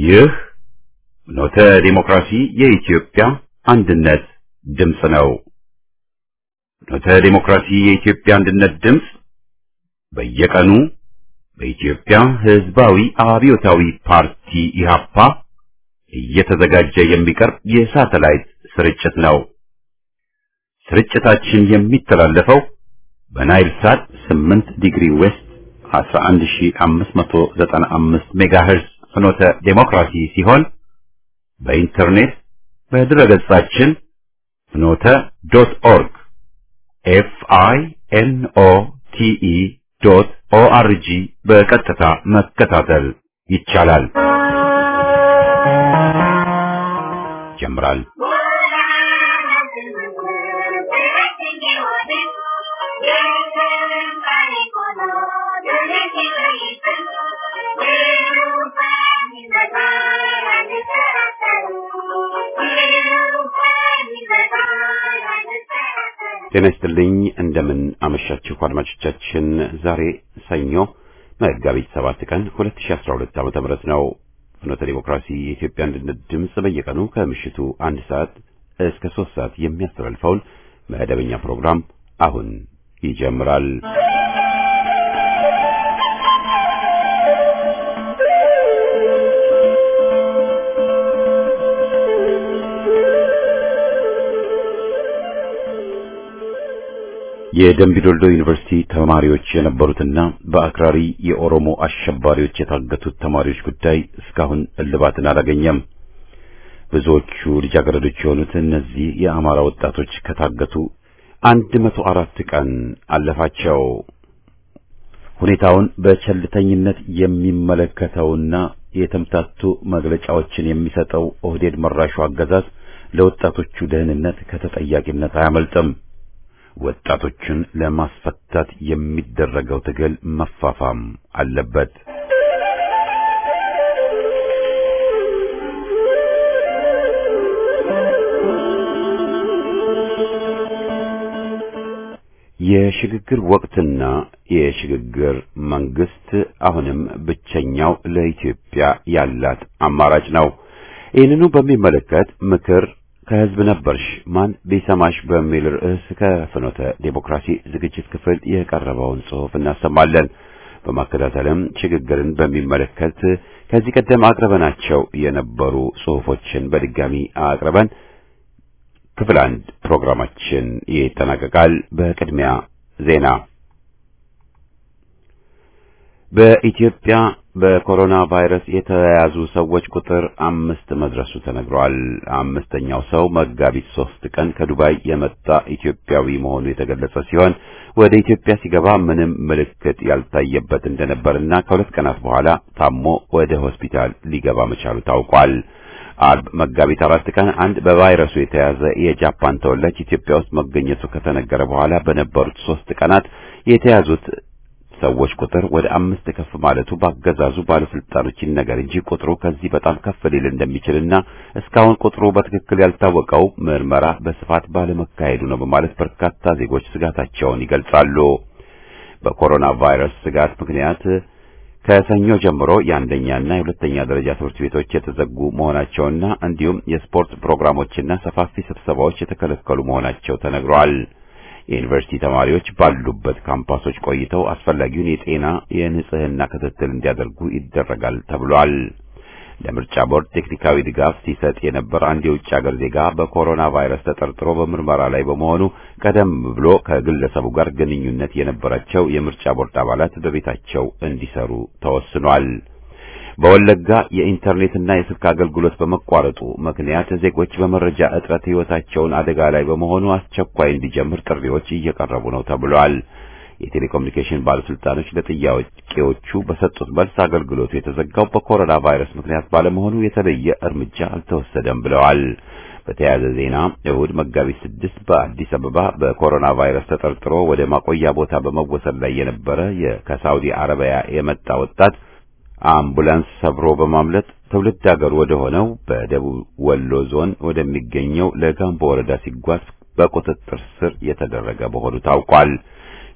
ይህ ኖተ ዲሞክራሲ የኢትዮጵያ አንድነት ድምፅ ነው። ኖተ ዲሞክራሲ የኢትዮጵያ አንድነት ድምፅ በየቀኑ በኢትዮጵያ ሕዝባዊ አብዮታዊ ፓርቲ ኢህአፓ እየተዘጋጀ የሚቀርብ የሳተላይት ስርጭት ነው። ስርጭታችን የሚተላለፈው በናይል ሳት 8 ዲግሪ ዌስት 11595 ሜጋሄርዝ ፍኖተ ዲሞክራሲ ሲሆን በኢንተርኔት በድረገጻችን fnote.org FINOTE.ORG በቀጥታ መከታተል ይቻላል። ጀምራል። ጤና ይስጥልኝ። እንደምን አመሻችሁ አድማጮቻችን። ዛሬ ሰኞ መጋቢት 7 ቀን 2012 ዓ.ም ነው። ፍኖተ ዲሞክራሲ የኢትዮጵያ አንድነት ድምፅ በየቀኑ ከምሽቱ 1 ሰዓት እስከ 3 ሰዓት የሚያስተላልፈውን መደበኛ ፕሮግራም አሁን ይጀምራል። የደምቢዶልዶ ዩኒቨርሲቲ ተማሪዎች የነበሩትና በአክራሪ የኦሮሞ አሸባሪዎች የታገቱት ተማሪዎች ጉዳይ እስካሁን እልባትን አላገኘም። ብዙዎቹ ልጃገረዶች የሆኑት እነዚህ የአማራ ወጣቶች ከታገቱ 104 ቀን አለፋቸው። ሁኔታውን በቸልተኝነት የሚመለከተውና የተምታቱ መግለጫዎችን የሚሰጠው ኦህዴድ መራሹ አገዛዝ ለወጣቶቹ ደህንነት ከተጠያቂነት አያመልጥም። ወጣቶችን ለማስፈታት የሚደረገው ትግል መፋፋም አለበት። የሽግግር ወቅትና የሽግግር መንግስት አሁንም ብቸኛው ለኢትዮጵያ ያላት አማራጭ ነው። ይህንኑ በሚመለከት ምክር ከህዝብ ነበርሽ ማን ቢሰማሽ በሚል ርዕስ ከፍኖተ ዲሞክራሲ ዝግጅት ክፍል የቀረበውን ጽሑፍ እናሰማለን። በማከታተልም ሽግግርን በሚመለከት ከዚህ ቀደም አቅርበናቸው የነበሩ ጽሑፎችን በድጋሚ አቅርበን ክፍል 1 ፕሮግራማችን ይጠናቀቃል። በቅድሚያ ዜና። በኢትዮጵያ በኮሮና ቫይረስ የተያዙ ሰዎች ቁጥር 5 መድረሱ ተነግሯል። አምስተኛው ሰው መጋቢት 3 ቀን ከዱባይ የመጣ ኢትዮጵያዊ መሆኑ የተገለጸ ሲሆን ወደ ኢትዮጵያ ሲገባ ምንም ምልክት ያልታየበት እንደነበርና ከሁለት ቀናት በኋላ ታሞ ወደ ሆስፒታል ሊገባ መቻሉ ታውቋል። አርብ መጋቢት 4 ቀን አንድ በቫይረሱ የተያዘ የጃፓን ተወላጅ ኢትዮጵያ ውስጥ መገኘቱ ከተነገረ በኋላ በነበሩት 3 ቀናት የተያዙት ሰዎች ቁጥር ወደ 5 ከፍ ማለቱ ባገዛዙ ባለስልጣኖች ይነገር እንጂ ቁጥሩ ከዚህ በጣም ከፍ ሊል እንደሚችልና እስካሁን ቁጥሩ በትክክል ያልታወቀው ምርመራ በስፋት ባለመካሄዱ ነው በማለት በርካታ ዜጎች ስጋታቸውን ይገልጻሉ። በኮሮና ቫይረስ ስጋት ምክንያት ከሰኞ ጀምሮ የአንደኛና የሁለተኛ ደረጃ ትምህርት ቤቶች የተዘጉ መሆናቸውና እንዲሁም የስፖርት ፕሮግራሞችና ሰፋፊ ስብሰባዎች የተከለከሉ መሆናቸው ተነግሯል። የዩኒቨርሲቲ ተማሪዎች ባሉበት ካምፓሶች ቆይተው አስፈላጊውን የጤና የንጽህና ክትትል እንዲያደርጉ ይደረጋል ተብሏል። ለምርጫ ቦርድ ቴክኒካዊ ድጋፍ ሲሰጥ የነበረ አንድ የውጭ ሀገር ዜጋ በኮሮና ቫይረስ ተጠርጥሮ በምርመራ ላይ በመሆኑ ቀደም ብሎ ከግለሰቡ ጋር ግንኙነት የነበራቸው የምርጫ ቦርድ አባላት በቤታቸው እንዲሰሩ ተወስኗል። በወለጋ የኢንተርኔትና የስልክ አገልግሎት በመቋረጡ ምክንያት ዜጎች በመረጃ እጥረት ሕይወታቸውን አደጋ ላይ በመሆኑ አስቸኳይ እንዲጀምር ጥሪዎች እየቀረቡ ነው ተብሏል። የቴሌኮሙኒኬሽን ባለስልጣኖች ለጥያቄዎቹ በሰጡት መልስ አገልግሎቱ የተዘጋው በኮሮና ቫይረስ ምክንያት ባለመሆኑ የተለየ እርምጃ አልተወሰደም ብለዋል። በተያያዘ ዜና እሁድ መጋቢት 6 በአዲስ አበባ በኮሮና ቫይረስ ተጠርጥሮ ወደ ማቆያ ቦታ በመወሰድ ላይ የነበረ ከሳውዲ አረቢያ የመጣ ወጣት አምቡላንስ ሰብሮ በማምለጥ ትውልድ ሀገር ወደ ሆነው በደቡብ ወሎ ዞን ወደሚገኘው ለጋምቦ ወረዳ ሲጓዝ በቁጥጥር ስር የተደረገ መሆኑ ታውቋል።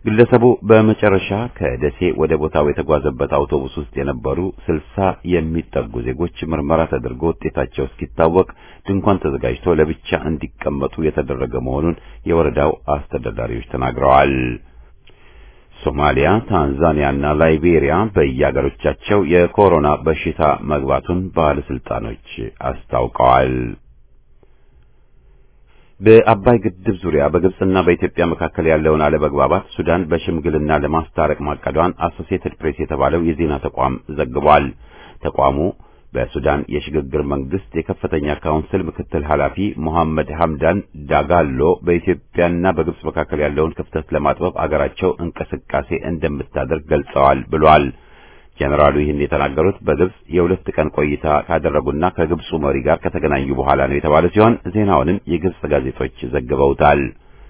ግለሰቡ በመጨረሻ ከደሴ ወደ ቦታው የተጓዘበት አውቶቡስ ውስጥ የነበሩ 60 የሚጠጉ ዜጎች ምርመራ ተደርጎ ውጤታቸው እስኪታወቅ ድንኳን ተዘጋጅቶ ለብቻ እንዲቀመጡ የተደረገ መሆኑን የወረዳው አስተዳዳሪዎች ተናግረዋል። ሶማሊያ፣ ታንዛኒያና ላይቤሪያ በየአገሮቻቸው የኮሮና በሽታ መግባቱን ባለስልጣኖች አስታውቀዋል። በአባይ ግድብ ዙሪያ በግብጽና በኢትዮጵያ መካከል ያለውን አለመግባባት ሱዳን በሽምግልና ለማስታረቅ ማቀዷን አሶሲኤትድ ፕሬስ የተባለው የዜና ተቋም ዘግቧል። ተቋሙ በሱዳን የሽግግር መንግስት የከፍተኛ ካውንስል ምክትል ኃላፊ መሐመድ ሐምዳን ዳጋሎ በኢትዮጵያና በግብጽ መካከል ያለውን ክፍተት ለማጥበብ አገራቸው እንቅስቃሴ እንደምታደርግ ገልጸዋል ብሏል። ጀነራሉ ይህን የተናገሩት በግብጽ የሁለት ቀን ቆይታ ካደረጉና ከግብጹ መሪ ጋር ከተገናኙ በኋላ ነው የተባለ ሲሆን ዜናውንም የግብጽ ጋዜጦች ዘግበውታል።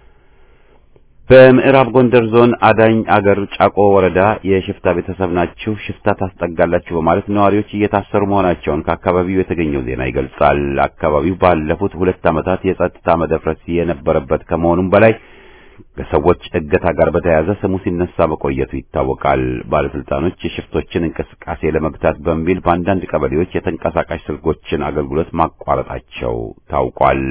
በምዕራብ ጎንደር ዞን አዳኝ አገር ጫቆ ወረዳ የሽፍታ ቤተሰብ ናችሁ፣ ሽፍታ ታስጠጋላችሁ በማለት ነዋሪዎች እየታሰሩ መሆናቸውን ከአካባቢው የተገኘው ዜና ይገልጻል። አካባቢው ባለፉት 2 ዓመታት የጸጥታ መደፍረስ የነበረበት ከመሆኑም በላይ ከሰዎች እገታ ጋር በተያያዘ ስሙ ሲነሳ መቆየቱ ይታወቃል። ባለስልጣኖች የሽፍቶችን እንቅስቃሴ ለመግታት በሚል በአንዳንድ ቀበሌዎች የተንቀሳቃሽ ስልኮችን አገልግሎት ማቋረጣቸው ታውቋል።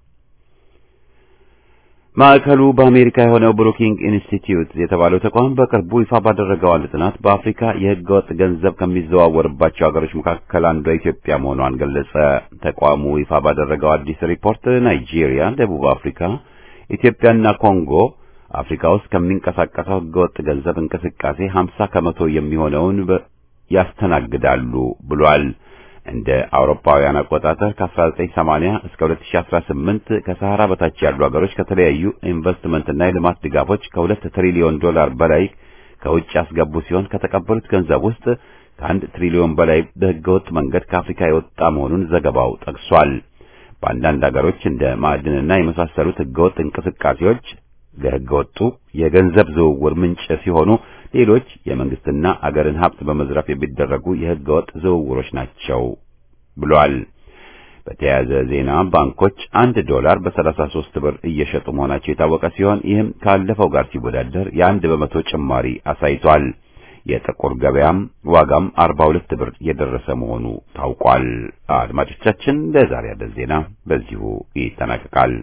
ማዕከሉ በአሜሪካ የሆነው ብሩኪንግ ኢንስቲትዩት የተባለው ተቋም በቅርቡ ይፋ ባደረገው አንድ ጥናት በአፍሪካ የህገወጥ ገንዘብ ከሚዘዋወርባቸው ሀገሮች መካከል አንዷ ኢትዮጵያ መሆኗን ገለጸ። ተቋሙ ይፋ ባደረገው አዲስ ሪፖርት ናይጄሪያ፣ ደቡብ አፍሪካ፣ ኢትዮጵያና ኮንጎ አፍሪካ ውስጥ ከሚንቀሳቀሰው ህገወጥ ገንዘብ እንቅስቃሴ 50 ከመቶ የሚሆነውን ያስተናግዳሉ ብሏል። እንደ አውሮፓውያን አቆጣጠር ከ1980 እስከ 2018 ከሰሃራ በታች ያሉ ሀገሮች ከተለያዩ ኢንቨስትመንትና የልማት ድጋፎች ከ2 ትሪሊዮን ዶላር በላይ ከውጭ ያስገቡ ሲሆን ከተቀበሉት ገንዘብ ውስጥ ከ1 ትሪሊዮን በላይ በህገወጥ መንገድ ከአፍሪካ የወጣ መሆኑን ዘገባው ጠቅሷል። በአንዳንድ ሀገሮች እንደ ማዕድንና የመሳሰሉት ህገወጥ እንቅስቃሴዎች ለህገወጡ የገንዘብ ዝውውር ምንጭ ሲሆኑ ሌሎች የመንግስትና አገርን ሀብት በመዝረፍ የሚደረጉ የህገወጥ ዝውውሮች ናቸው ብሏል። በተያያዘ ዜና ባንኮች $1 በ33 ብር እየሸጡ መሆናቸው የታወቀ ሲሆን ይህም ካለፈው ጋር ሲወዳደር የ1 በመቶ ጭማሪ አሳይቷል። የጥቁር ገበያም ዋጋም 42 ብር የደረሰ መሆኑ ታውቋል። አድማጮቻችን ለዛሬ ያለን ዜና በዚሁ ይጠናቀቃል።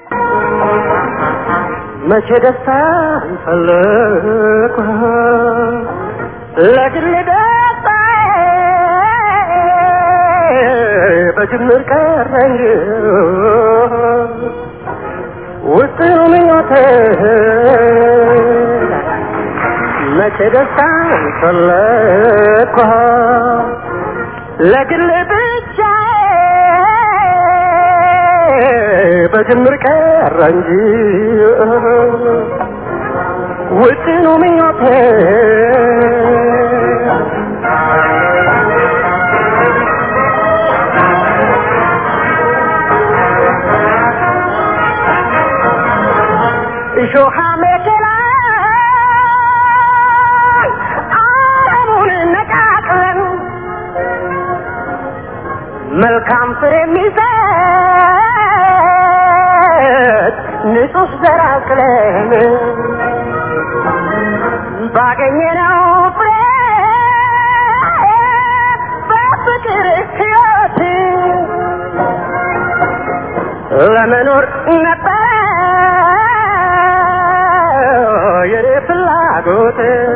መቼ ደስታ ፈለኩ ለግል ደስታ በጅምር ቀረኝ ውስጥ ምኞቴ መቼ ደስታ ፈለኩ ለግል ብቻ በጅምር ቀረ እንጂ ውስጥ ምኞቴ እሾሃ መከራ አለሙን ነቃቅለን መልካም ፍሬ የሚሰጥ ንጹህ ዘር አቅለን ባገኘነው ፍሬ በፍቅር ሕይወት ለመኖር ነበር የኔ ፍላጎት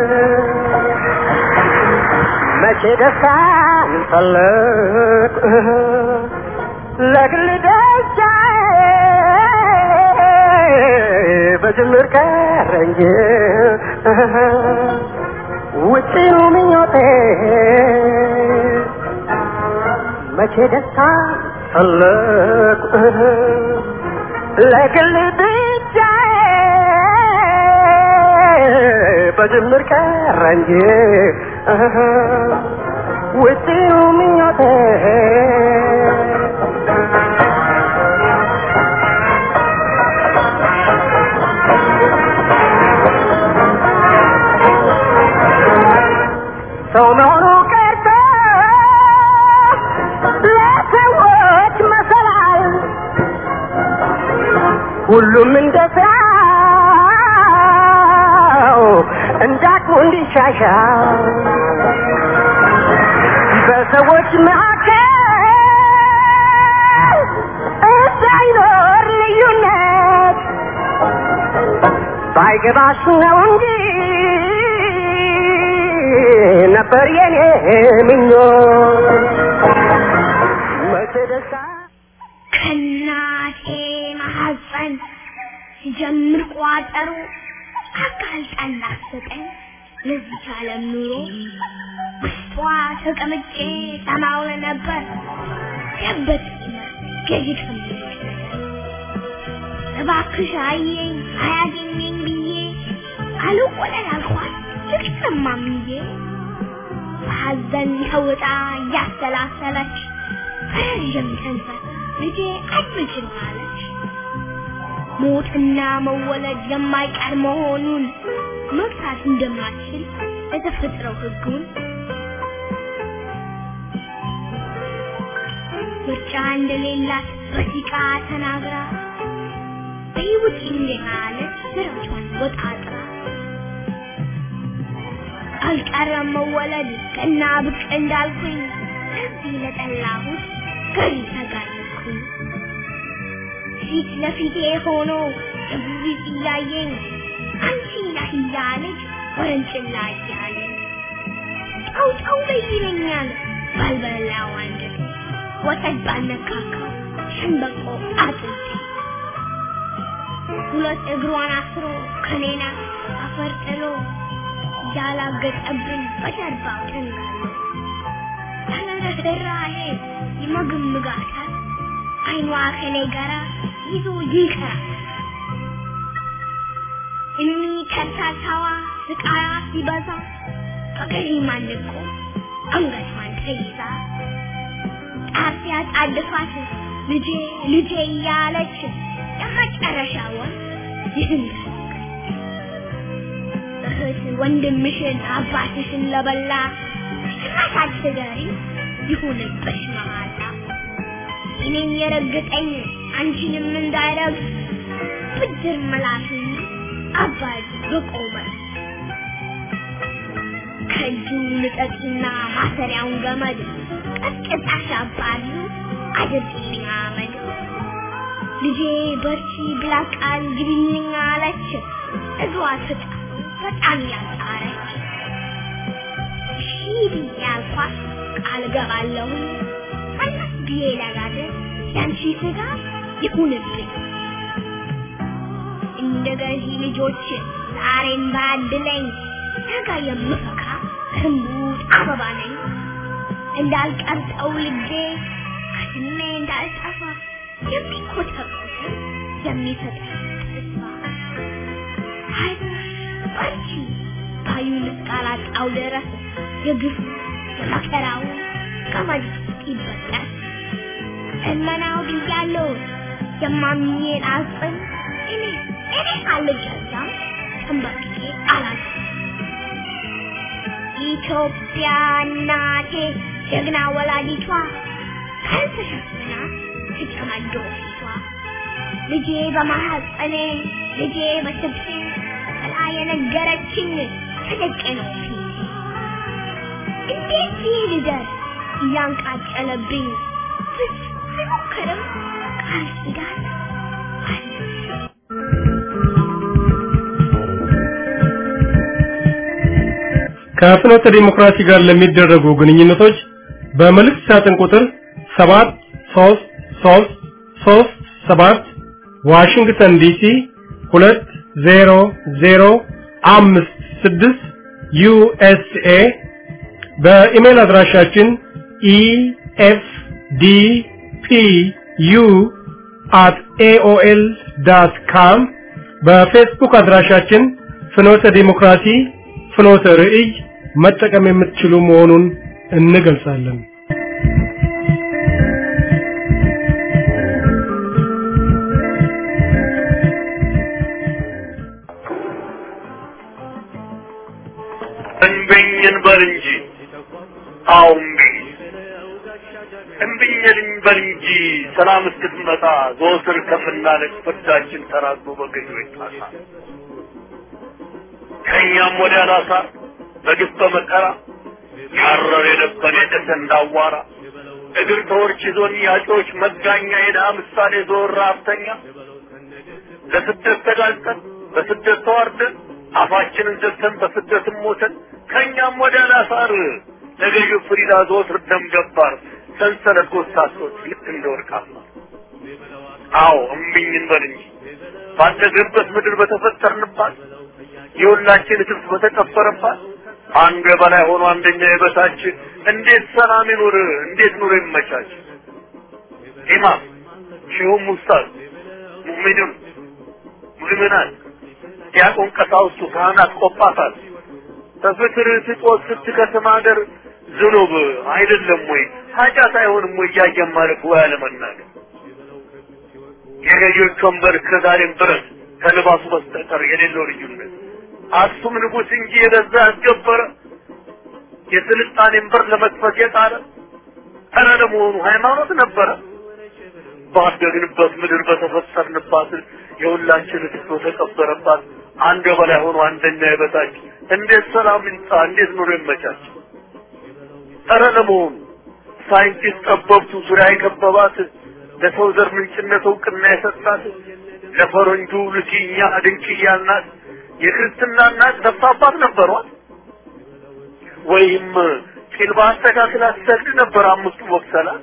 መቼ ደስታን ፈለኩ ለግል ደስታ በጅምር ቀረ እንጂ ውጪው ምኞቴ መቼ ደስታ ፈለኩ ለግል ብቻ በጅምር ቀረ እንጂ ውጪው ምኞቴ ሰው መሆኑ ቀርቶ ለሰዎች መሰላል ሁሉም እንደ ሰው እንዲሻሻል በሰዎች መካከል እንዳይኖር ልዩነት ባይገባሽ ነው እንጂ ነበር የኔ ምኞት መቼ ደስታ ከናቴ ማህፀን ጀምር ቋጠሮ አቃልጣና ሰጠኝ ለዚህ ዓለም ኑሮ ውስጧ ተቀምጬ ሰማው ነበር ያበት ከጅክም እባክሽ አየኝ አያገኘኝ ብዬ አልቆለል አልኳት ልክሰማምዬ ሐዘን ተውጣ ያሰላሰለች ረጅም ተንፈስ ልጄ አትችል አለች ሞትና መወለድ የማይቀር መሆኑን መግታት እንደማትችል የተፈጥረው ህጉን ምርጫ እንደሌላት በሲቃ ተናግራ በይውጭ እንደማለች ስራቿን ወጣጥራ አልቀረም መወለድ ከና ብቅ እንዳልኩኝ እዚህ ለጠላሁት ገሪ ተጋለጥኩኝ ፊት ለፊቴ ሆኖ እዚህ እያየኝ አንቺ ነህ እያለች ወረንጭላ እያለኝ ጣውጣው ይለኛል ባልበላው አንጀቴ ወተት ባነካካው ሸንበቆ አጥንቴ ሁለት እግሯን አስሮ ከኔና አፈርጥሎ ያላገጠብን በጀርባው ተንጋሎ ተነረራሄ ይመግምጋታል አይኗ ከኔ ጋራ ይዞ ይከራል እኒ ከታታዋ ስቃያ ሲበዛ ከገሪ ማንቆ አንገቷን ተይዛ ጣፊያ ጣድፋት ልጄ ልጄ ያለች የመጨረሻውን ይህን እህት ወንድምሽን አባትሽን ለበላ አሳትገሪ ይሁንብሽ መሃላ እኔን የረገጠኝ አንቺንም እንዳይረግ ብድር መላሽን አባይ በቆመ ከእጁ ልጠቅና ማሰሪያውን ገመድ ቀጥቅጣሽ አባሉ አድርጊልኝ አመድ ልጄ በርቺ ብላ ቃል ግቢልኝ አለች እግሯ ትጣ በጣም ያጣረች ሺዲ ያልኳት ቃል ገባለሁ አናት ቢዬ ለጋደ ያንቺ ስጋ ይሁንብኝ እንደገዚ ልጆች ዛሬን ባድለኝ ነገ የምፈካ ህንቡት አበባ ነኝ እንዳልቀርጠው ልጄ ከስሜ እንዳልጠፋ የሚኮተኩት የሚሰጥ ተስፋ አንቺ ባዩን ቃላጣው ድረስ የግፍ የመከራው ከመድ ይበቃል እመናው ብያለሁ የማምኜን አጽም እኔ አልገዛም ተንበርክኬ አላት ኢትዮጵያ እናቴ ጀግና ወላዲቷ ካልተሸፈና ትጨማዶ ፊቷ ልጄ በማህፀኔ ልጄ በስብሴ ጥላ የነገረችኝ ተደቀነው ፊት እንዴት ይልደር እያንቃጨለብኝ አይሞክርም ቃል ኪዳን ከፍኖተ ዲሞክራሲ ጋር ለሚደረጉ ግንኙነቶች በመልእክት ሳጥን ቁጥር 73337 ዋሽንግተን ዲሲ 20056 ዩኤስኤ በኢሜል አድራሻችን efdpu@aol.com በፌስቡክ አድራሻችን ፍኖተ ዲሞክራሲ ፍኖተ ርዕይ መጠቀም የምትችሉ መሆኑን እንገልጻለን። እንበኝን በልንጂ አውምቢ እንበኝን በልንጂ ሰላም እስክትመጣ ዘወትር ከፍናለች ፍርዳችን ተራዝሞ በገዢው ይጣሳ ከኛም ወዲያ ላሳ በግፍ በመከራ ያረረ የደበነ እንዳዋራ እግር ተወርች ዞን ያጮች መጋኛ የድሃ ምሳሌ ዞር ራፍተኛ ለስደት ተጋልጠን በስደት ተዋርደን አፋችንን ዘግተን በስደትም ሞተን ከኛም ወደ ላሳር ለገዢው ፍሪዳ ዘወትር ደም ገባር ሰንሰለት ጎሳሶች ልክ እንደወርቃማ አዎ እምቢኝ እንበል እንጂ ባደግንበት ምድር በተፈጠርንባት የሁላችን ትብት በተቀበረባት አንዱ በላይ ሆኖ አንደኛ የበታች እንዴት ሰላም ይኑር እንዴት ኑሮ ይመቻች ኢማም ሼሁም ኡስታዝ ሙእሚኑን ሙእሚናት ያቆን ቀሳውስቱ ካህናት ቆጳሳት ተፍትር ስጦት ስትከተማ ሀገር ዝኑብ አይደለም ወይ ኃጢአት አይሆንም ወይ ያጀማረክ ወይ አለመናገር የገዢዎች ወንበር ከዛሬም ድረስ ከልባሱ በስተቀር የሌለው ልዩነት አክሱም ንጉስ እንጂ የገዛ ያስገበረ የስልጣኔን በር ለመክፈት የጣረ ኧረ ለመሆኑ ሃይማኖት ነበረ ባደግንበት ምድር በተፈጠርንባት የሁላችን ትቶ ተቀበረባት አንድ በላይ ሆኖ አንደኛ የበታች እንዴት ሰላም ይንጻ እንዴት ኑሮ ይመቻች ኧረ ለመሆኑ ሳይንቲስት ጠበብቱ ዙሪያ የከበባት ለሰው ዘር ምንጭነት እውቅና የሰጣት ለፈረንጁ ልጅኛ ድንቅያናት የክርስትና እናት ተፋባት ነበሯት ወይም ቂልባ አስተካክላ ትሰግድ ነበር አምስቱ ወቅሰላት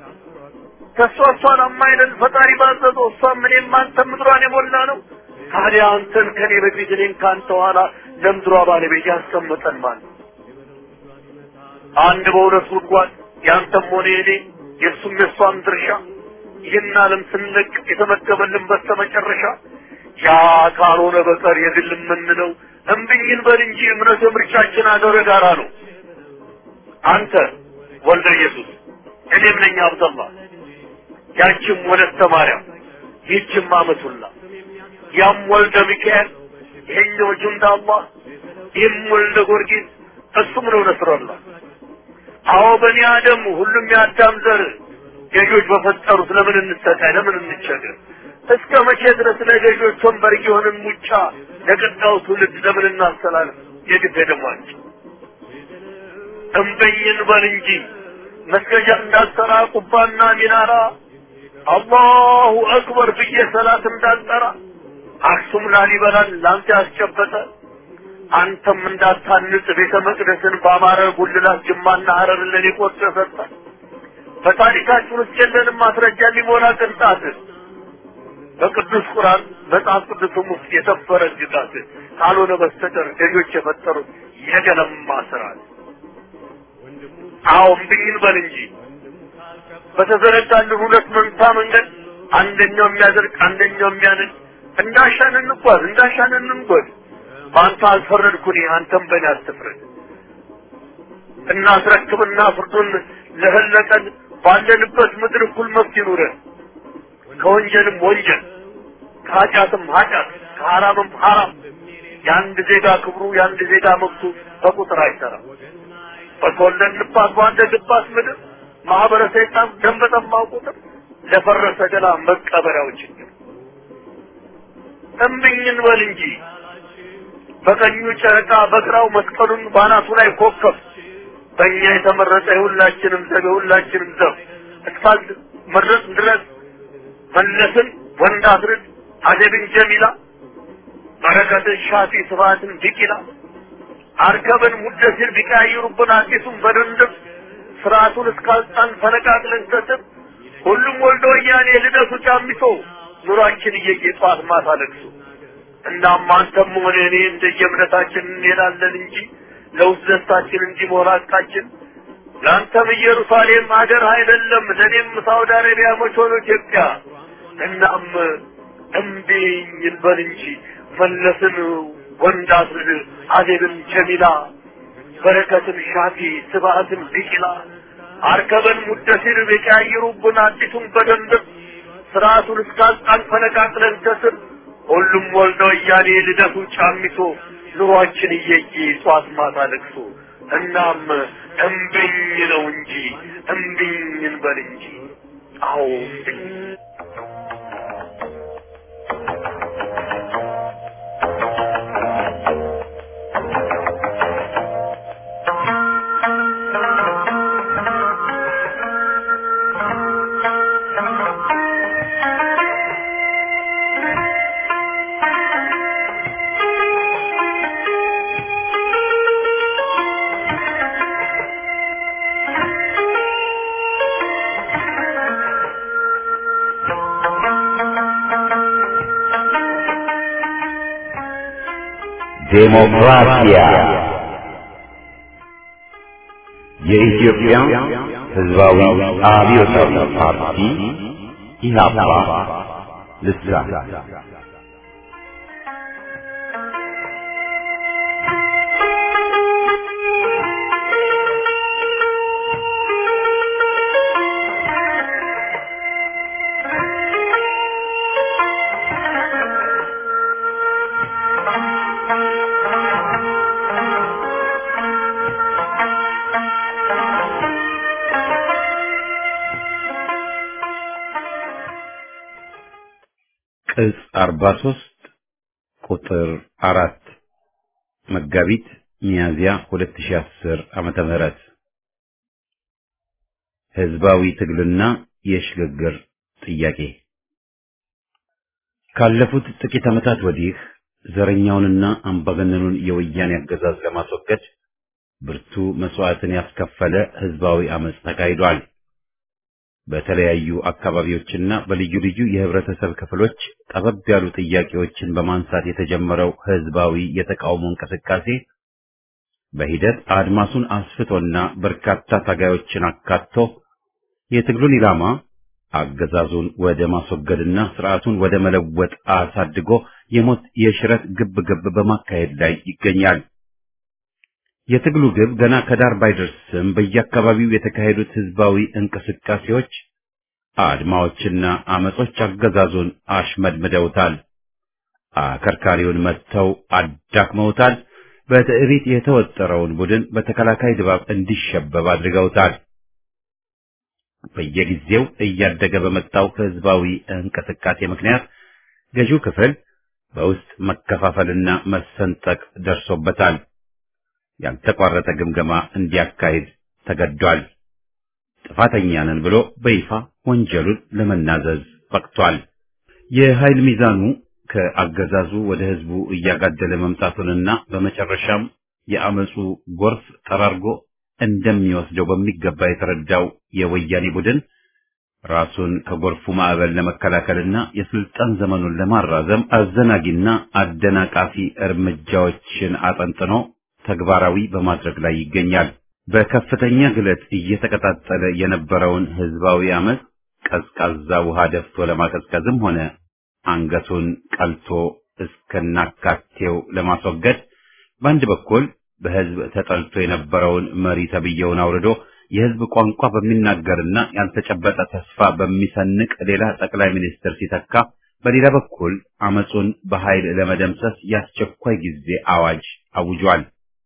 ተሷሷን አማይነን ፈጣሪ ባዘዘው እሷም እኔም አንተም ምድሯን የሞላ ነው ታዲያ አንተን ከኔ በፊት እኔን ካንተ ኋላ ለምድሯ ባለቤት ያስቀመጠን ማለት አንድ በሁለት ጉድጓድ ያንተም ሆነ የኔ የእሱም የእሷም ድርሻ ይህን ዓለም ስንለቅ የተመደበልን በስተመጨረሻ ያ ካልሆነ በቀር የግል የምንለው እምብኝን በል እንጂ እምነት ምርጫችን አገር ጋራ ነው አንተ ወልደ ኢየሱስ እኔም ነኝ አብደላ ያችም ወለተ ማርያም ይህችም አመቱላ ያም ወልደ ሚካኤል ይሄኛው ጁንዳ አላህ ይህም ወልደ ጊዮርጊስ እሱም ነው ነስረላ አዎ በኒ አደም ሁሉም ያዳም ዘር ገዦች በፈጠሩት ለምን እንሰቃይ ለምን እንቸገር እስከ መቼ ድረስ ለገዦች ወንበር ይሆንን ሙጫ ለቀጣው ትውልድ ለምን እናስተላልፍ የግድ ደማች እምበኝን በል እንጂ መስገጃ እንዳልሰራ ቁባና ሚናራ አላሁ አክበር ብዬ ሰላት እንዳልጠራ አክሱም ላሊበላን ላንተ ያስጨበጠ አንተም እንዳታንጽ ቤተ መቅደስን ባማረ ጉልላት ጅማና ሐረር ለኔ ቆርጦ ሰጠ በታሪካችን ውስጥ የለንም ማስረጃ ሊሞላ ቅንጣት በቅዱስ ቁርአን መጽሐፍ ቅዱስም ውስጥ የሰፈረ ግጣት ካልሆነ በስተቀር ገዦች የፈጠሩት የገለማ ስራት አዎ እምብኝን በል እንጂ በተዘረጋልን ሁለት መንታ መንገድ አንደኛው የሚያደርግ አንደኛው የሚያነድ እንዳሻን እንጓዝ እንዳሻን እንጓዝ በአንተ አልፈረድኩኝ አንተም በእኔ አትፍረድ እናስረክብና ፍርዱን ለህለቀን ባለንበት ምድር እኩል መብት ይኑረን ከወንጀልም ወንጀል ከኃጢአትም ኃጢአት ከሐራምም ሐራም የአንድ ዜጋ ክብሩ የአንድ ዜጋ መብቱ በቁጥር አይሰራም በተወለድንባት ባደግንባት ምድር ማህበረ ሰይጣን ደም በጠማው ቁጥር ለፈረሰ ገላ መቀበሪያው ችግር እምብኝን በል እንጂ በቀኙ ጨረቃ በግራው መስቀሉን ባናቱ ላይ ኮከብ በእኛ የተመረጠ የሁላችንም ዘብ የሁላችንም ዘብ እስካል መድረስ ድረስ መለስን ወንድ አስርድ አደብን ጀሚላ በረከትን ሻፊ ስብሐትን ቢቂላ አርከብን ሙደሲር ቢቀያይሩብን አዲሱን በድንድብ ስርዓቱን እስካልጣን ፈነቃቅለን ከስር ሁሉም ወልዶ ወያኔ ልደቱ ጫሚሶ ኑሯችን እየጌጧት ማታ ለቅሶ እናም አንተም ሆነ እኔ እንደየእምነታችን እንሄዳለን እንጂ ለውስጥ ደስታችን እንዲሞራቃችን ለአንተም ኢየሩሳሌም ሀገር አይደለም ለኔም ሳውዲ አረቢያ መቾን ኢትዮጵያ እናም እምቢኝ እንበል እንጂ መለስን ወንድ አስርድ አዜብን ጀሚላ በረከትን ሻፊ ስብሐትን ቢቂላ አርከበን ሙደሲር ቢቀያይሩብን አዲሱን በደንብ ስርዓቱን እስካልጣን ፈነቃቅለን ከስር ሁሉም ወልዶ ወያኔ ልደቱ ጫሚሶ ኑሯችን እየየ ጧት ማታ ለቅሶ እናም እምቢኝ ነው እንጂ እምቢኝ እንበል እንጂ አዎ እምቢኝ ዴሞክራሲያ የኢትዮጵያ ሕዝባዊ አብዮታዊ ፓርቲ ኢህአፓ ልሳን ቅጽ 43 ቁጥር 4 መጋቢት ሚያዝያ 2010 ዓመተ ምህረት ህዝባዊ ትግልና የሽግግር ጥያቄ ካለፉት ጥቂት ዓመታት ወዲህ ዘረኛውንና አምባገነኑን የወያኔ አገዛዝ ለማስወገድ ብርቱ መስዋዕትን ያስከፈለ ህዝባዊ አመጽ ተካሂዷል። በተለያዩ አካባቢዎችና በልዩ ልዩ የህብረተሰብ ክፍሎች ጠበብ ያሉ ጥያቄዎችን በማንሳት የተጀመረው ህዝባዊ የተቃውሞ እንቅስቃሴ በሂደት አድማሱን አስፍቶና በርካታ ታጋዮችን አካቶ የትግሉን ኢላማ አገዛዙን ወደ ማስወገድና ስርዓቱን ወደ መለወጥ አሳድጎ የሞት የሽረት ግብ በማካሄድ ላይ ይገኛል። የትግሉ ግብ ገና ከዳር ባይደርስም በየአካባቢው የተካሄዱት ህዝባዊ እንቅስቃሴዎች፣ አድማዎችና አመጾች አገዛዙን አሽመድምደውታል። አከርካሪውን መጥተው አዳክመውታል። በትዕቢት የተወጠረውን ቡድን በተከላካይ ድባብ እንዲሸበብ አድርገውታል። በየጊዜው እያደገ በመጣው ህዝባዊ እንቅስቃሴ ምክንያት ገዢው ክፍል በውስጥ መከፋፈልና መሰንጠቅ ደርሶበታል። ያልተቋረጠ ግምገማ እንዲያካሂድ ተገዷል። ጥፋተኛ ነን ብሎ በይፋ ወንጀሉን ለመናዘዝ በቅቷል። የኃይል ሚዛኑ ከአገዛዙ ወደ ህዝቡ እያጋደለ መምጣቱንና በመጨረሻም የአመጹ ጎርፍ ጠራርጎ እንደሚወስደው በሚገባ የተረዳው የወያኔ ቡድን ራሱን ከጎርፉ ማዕበል ለመከላከልና የስልጣን ዘመኑን ለማራዘም አዘናጊና አደናቃፊ እርምጃዎችን አጠንጥኖ ተግባራዊ በማድረግ ላይ ይገኛል። በከፍተኛ ግለት እየተቀጣጠለ የነበረውን ህዝባዊ አመጽ ቀዝቃዛ ውሃ ደፍቶ ለማቀዝቀዝም ሆነ አንገቱን ቀልቶ እስከናካቴው ለማስወገድ በአንድ በኩል በህዝብ ተጠልቶ የነበረውን መሪ ተብየውን አውርዶ የህዝብ ቋንቋ በሚናገርና ያልተጨበጠ ተስፋ በሚሰንቅ ሌላ ጠቅላይ ሚኒስትር ሲተካ፣ በሌላ በኩል አመጹን በኃይል ለመደምሰስ የአስቸኳይ ጊዜ አዋጅ አውጇል።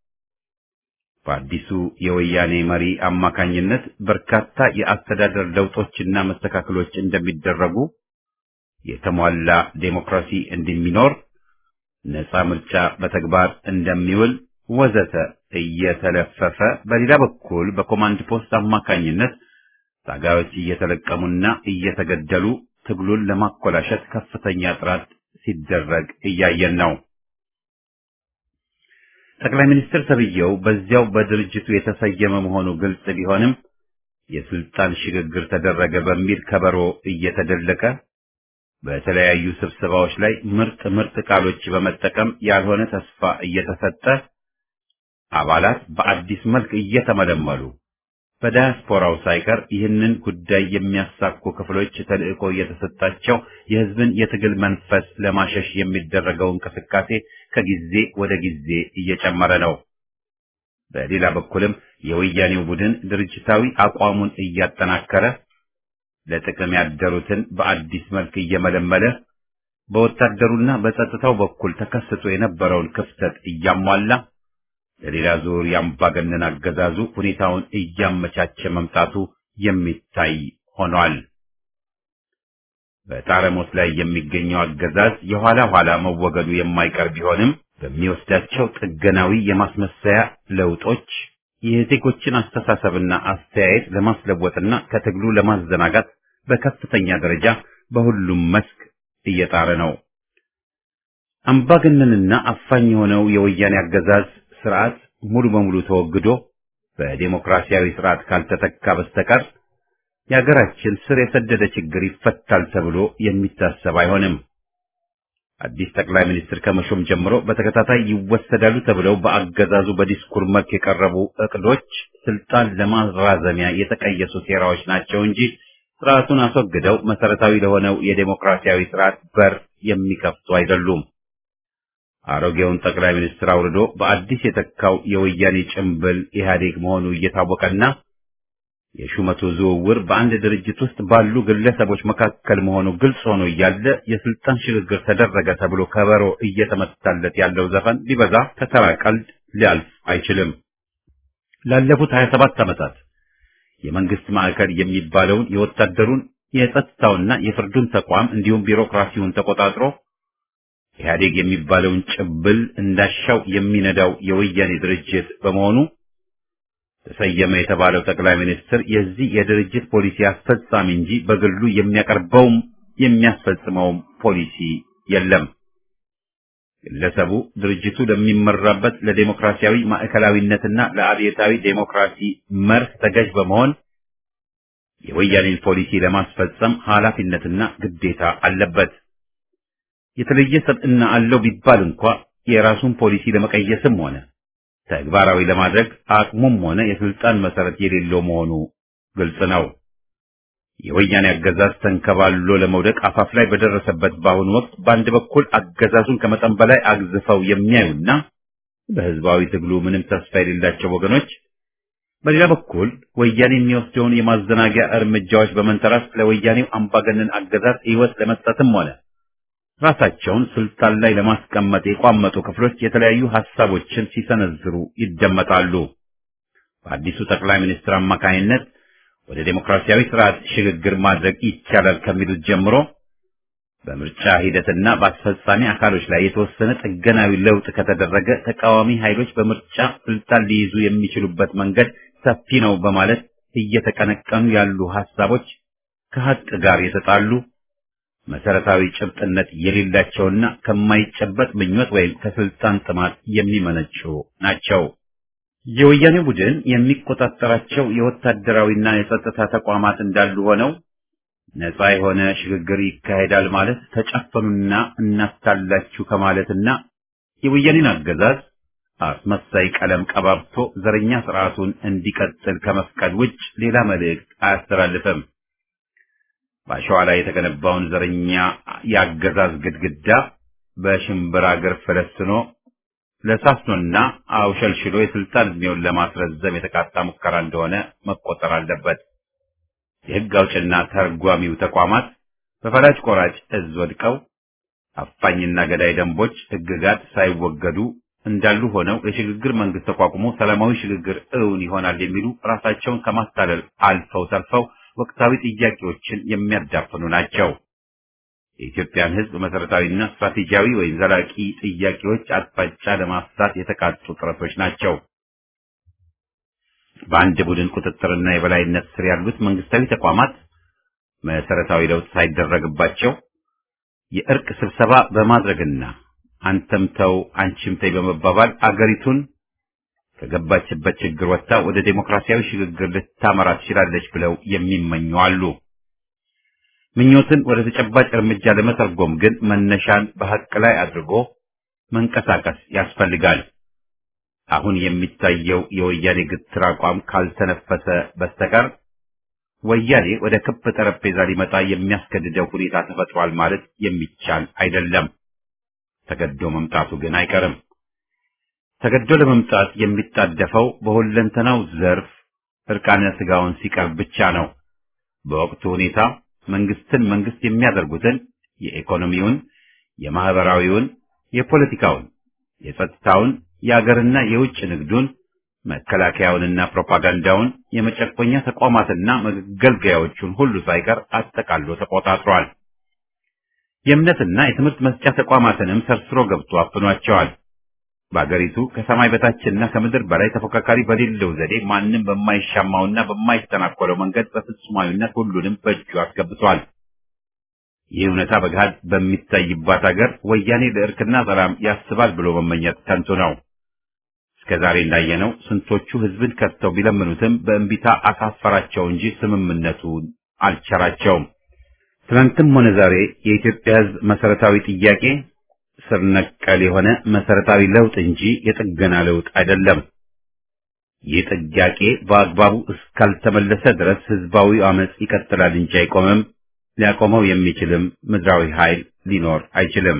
በአዲሱ የወያኔ መሪ አማካኝነት በርካታ የአስተዳደር ለውጦችና መስተካከሎች እንደሚደረጉ፣ የተሟላ ዴሞክራሲ እንደሚኖር፣ ነፃ ምርጫ በተግባር እንደሚውል ወዘተ እየተለፈፈ፣ በሌላ በኩል በኮማንድ ፖስት አማካኝነት ታጋዮች እየተለቀሙና እየተገደሉ ትግሉን ለማኮላሸት ከፍተኛ ጥረት ሲደረግ እያየን ነው። ጠቅላይ ሚኒስትር ተብዬው በዚያው በድርጅቱ የተሰየመ መሆኑ ግልጽ ቢሆንም የስልጣን ሽግግር ተደረገ በሚል ከበሮ እየተደለቀ በተለያዩ ስብሰባዎች ላይ ምርጥ ቃሎች በመጠቀም ያልሆነ ተስፋ እየተሰጠ አባላት በአዲስ መልክ እየተመለመሉ በዳያስፖራው ሳይቀር ይህንን ጉዳይ የሚያሳኩ ክፍሎች ተልእኮ እየተሰጣቸው የህዝብን የትግል መንፈስ ለማሸሽ የሚደረገው እንቅስቃሴ ከጊዜ ወደ ጊዜ እየጨመረ ነው። በሌላ በኩልም የወያኔው ቡድን ድርጅታዊ አቋሙን እያጠናከረ ለጥቅም ያደሩትን በአዲስ መልክ እየመለመለ በወታደሩና በጸጥታው በኩል ተከስቶ የነበረውን ክፍተት እያሟላ ለሌላ ዙር የአምባገነን አገዛዙ ሁኔታውን እያመቻቸ መምጣቱ የሚታይ ሆኗል። በጣረሞት ላይ የሚገኘው አገዛዝ የኋላ ኋላ መወገዱ የማይቀር ቢሆንም በሚወስዳቸው ጥገናዊ የማስመሰያ ለውጦች የዜጎችን አስተሳሰብና አስተያየት ለማስለወጥና ከትግሉ ለማዘናጋት በከፍተኛ ደረጃ በሁሉም መስክ እየጣረ ነው። አምባገነንና አፋኝ የሆነው የወያኔ አገዛዝ ስርዓት ሙሉ በሙሉ ተወግዶ በዲሞክራሲያዊ ስርዓት ካልተተካ በስተቀር የሀገራችን ስር የሰደደ ችግር ይፈታል ተብሎ የሚታሰብ አይሆንም። አዲስ ጠቅላይ ሚኒስትር ከመሾም ጀምሮ በተከታታይ ይወሰዳሉ ተብለው በአገዛዙ በዲስኩር መልክ የቀረቡ እቅዶች ስልጣን ለማራዘሚያ የተቀየሱ ሴራዎች ናቸው እንጂ ስርዓቱን አስወግደው መሰረታዊ ለሆነው የዴሞክራሲያዊ ስርዓት በር የሚከፍቱ አይደሉም። አሮጌውን ጠቅላይ ሚኒስትር አውርዶ በአዲስ የተካው የወያኔ ጭምብል ኢህአዴግ መሆኑ እየታወቀና የሹመቱ ዝውውር በአንድ ድርጅት ውስጥ ባሉ ግለሰቦች መካከል መሆኑ ግልጽ ሆኖ እያለ የስልጣን ሽግግር ተደረገ ተብሎ ከበሮ እየተመታለት ያለው ዘፈን ቢበዛ ከተራ ቀልድ ሊያልፍ አይችልም። ላለፉት 27 ዓመታት የመንግስት ማዕከል የሚባለውን የወታደሩን የጸጥታውና የፍርዱን ተቋም እንዲሁም ቢሮክራሲውን ተቆጣጥሮ ኢህአዴግ የሚባለውን ጭብል እንዳሻው የሚነዳው የወያኔ ድርጅት በመሆኑ ተሰየመ የተባለው ጠቅላይ ሚኒስትር የዚህ የድርጅት ፖሊሲ አስፈጻሚ እንጂ በግሉ የሚያቀርበውም የሚያስፈጽመውም ፖሊሲ የለም። ግለሰቡ ድርጅቱ ለሚመራበት ለዲሞክራሲያዊ ማዕከላዊነትና ለአብዮታዊ ዲሞክራሲ መርህ ተገዥ በመሆን የወያኔን ፖሊሲ ለማስፈጸም ኃላፊነትና ግዴታ አለበት። የተለየ ሰብዕና አለው ቢባል እንኳ የራሱን ፖሊሲ ለመቀየስም ሆነ ተግባራዊ ለማድረግ አቅሙም ሆነ የስልጣን መሰረት የሌለው መሆኑ ግልጽ ነው። የወያኔ አገዛዝ ተንከባሎ ለመውደቅ አፋፍ ላይ በደረሰበት በአሁኑ ወቅት በአንድ በኩል አገዛዙን ከመጠን በላይ አግዝፈው የሚያዩና በህዝባዊ ትግሉ ምንም ተስፋ የሌላቸው ወገኖች፣ በሌላ በኩል ወያኔ የሚወስደውን የማዘናጊያ እርምጃዎች በመንተራስ ለወያኔው አምባገነን አገዛዝ ህይወት ለመስጠትም ሆነ ራሳቸውን ስልጣን ላይ ለማስቀመጥ የቋመጡ ክፍሎች የተለያዩ ሐሳቦችን ሲሰነዝሩ ይደመጣሉ። በአዲሱ ጠቅላይ ሚኒስትር አማካይነት ወደ ዴሞክራሲያዊ ስርዓት ሽግግር ማድረግ ይቻላል ከሚሉት ጀምሮ በምርጫ ሂደትና በአስፈጻሚ አካሎች ላይ የተወሰነ ጥገናዊ ለውጥ ከተደረገ ተቃዋሚ ኃይሎች በምርጫ ስልጣን ሊይዙ የሚችሉበት መንገድ ሰፊ ነው በማለት እየተቀነቀኑ ያሉ ሐሳቦች ከሐቅ ጋር የተጣሉ መሰረታዊ ጭብጥነት የሌላቸውና ከማይጨበጥ ምኞት ወይም ከስልጣን ጥማት የሚመነጩ ናቸው። የወያኔ ቡድን የሚቆጣጠራቸው የወታደራዊና የጸጥታ ተቋማት እንዳሉ ሆነው ነፃ የሆነ ሽግግር ይካሄዳል ማለት ተጨፈኑና እናስታላችሁ ከማለትና የወያኔን አገዛዝ አስመሳይ ቀለም ቀባብቶ ዘረኛ ስርዓቱን እንዲቀጥል ከመፍቀድ ውጭ ሌላ መልእክት አያስተላልፍም። በአሸዋ ላይ የተገነባውን ዘረኛ የአገዛዝ ግድግዳ በሽምብራ እግር ፈለስኖ ለሳስኖና አውሸልሽሎ የስልጣን ዕድሜውን ለማስረዘም የተቃጣ ሙከራ እንደሆነ መቆጠር አለበት። የሕግ አውጭና ተርጓሚው ተቋማት በፈላጭ ቆራጭ እዝ ወድቀው አፋኝና ገዳይ ደንቦች፣ ሕግጋት ሳይወገዱ እንዳሉ ሆነው የሽግግር መንግስት ተቋቁሞ ሰላማዊ ሽግግር እውን ይሆናል የሚሉ ራሳቸውን ከማታለል አልፈው ተርፈው ወቅታዊ ጥያቄዎችን የሚያዳፍኑ ናቸው። የኢትዮጵያን ሕዝብ መሰረታዊና ስትራቴጂያዊ ወይም ዘላቂ ጥያቄዎች አቅጣጫ ለማፍታት የተቃጡ ጥረቶች ናቸው። በአንድ ቡድን ቁጥጥርና የበላይነት ስር ያሉት መንግስታዊ ተቋማት መሰረታዊ ለውጥ ሳይደረግባቸው የእርቅ ስብሰባ በማድረግና አንተም ተው አንቺም ተይ በመባባል አገሪቱን ከገባችበት ችግር ወጥታ ወደ ዴሞክራሲያዊ ሽግግር ልታመራ ትችላለች ብለው የሚመኙ አሉ። ምኞትን ወደ ተጨባጭ እርምጃ ለመተርጎም ግን መነሻን በሐቅ ላይ አድርጎ መንቀሳቀስ ያስፈልጋል። አሁን የሚታየው የወያኔ ግትር አቋም ካልተነፈሰ በስተቀር ወያኔ ወደ ክብ ጠረጴዛ ሊመጣ የሚያስገድደው ሁኔታ ተፈጥሯል ማለት የሚቻል አይደለም። ተገዶ መምጣቱ ግን አይቀርም። ተገዶ ለመምጣት የሚጣደፈው በሁለንተናው ዘርፍ እርቃነ ስጋውን ሲቀርብ ብቻ ነው። በወቅቱ ሁኔታ መንግስትን መንግስት የሚያደርጉትን የኢኮኖሚውን፣ የማህበራዊውን፣ የፖለቲካውን፣ የጸጥታውን፣ የአገርና የውጭ ንግዱን፣ መከላከያውንና ፕሮፓጋንዳውን፣ የመጨቆኛ ተቋማትና መገልገያዎቹን ሁሉ ሳይቀር አጠቃሎ ተቆጣጥሯል። የእምነትና የትምህርት መስጫ ተቋማትንም ሰርስሮ ገብቶ አፍኗቸዋል። በአገሪቱ ከሰማይ በታችና ከምድር በላይ ተፎካካሪ በሌለው ዘዴ ማንም በማይሻማውና በማይተናኮለው መንገድ በፍጹማዊነት ሁሉንም በእጁ አስገብቷል። ይህ እውነታ በገሃድ በሚታይባት ሀገር ወያኔ ለእርክና ሰላም ያስባል ብሎ መመኘት ከንቱ ነው። እስከዛሬ እንዳየነው ስንቶቹ ህዝብን ከድተው ቢለምኑትም በእንቢታ አሳፈራቸው እንጂ ስምምነቱን አልቸራቸውም። ትናንትም ሆነ ዛሬ የኢትዮጵያ ህዝብ መሰረታዊ ጥያቄ ስር ነቀል የሆነ መሰረታዊ ለውጥ እንጂ የጥገና ለውጥ አይደለም። ይህ ጥያቄ በአግባቡ እስካልተመለሰ ድረስ ህዝባዊ አመጽ ይቀጥላል እንጂ አይቆምም። ሊያቆመው የሚችልም ምድራዊ ኃይል ሊኖር አይችልም።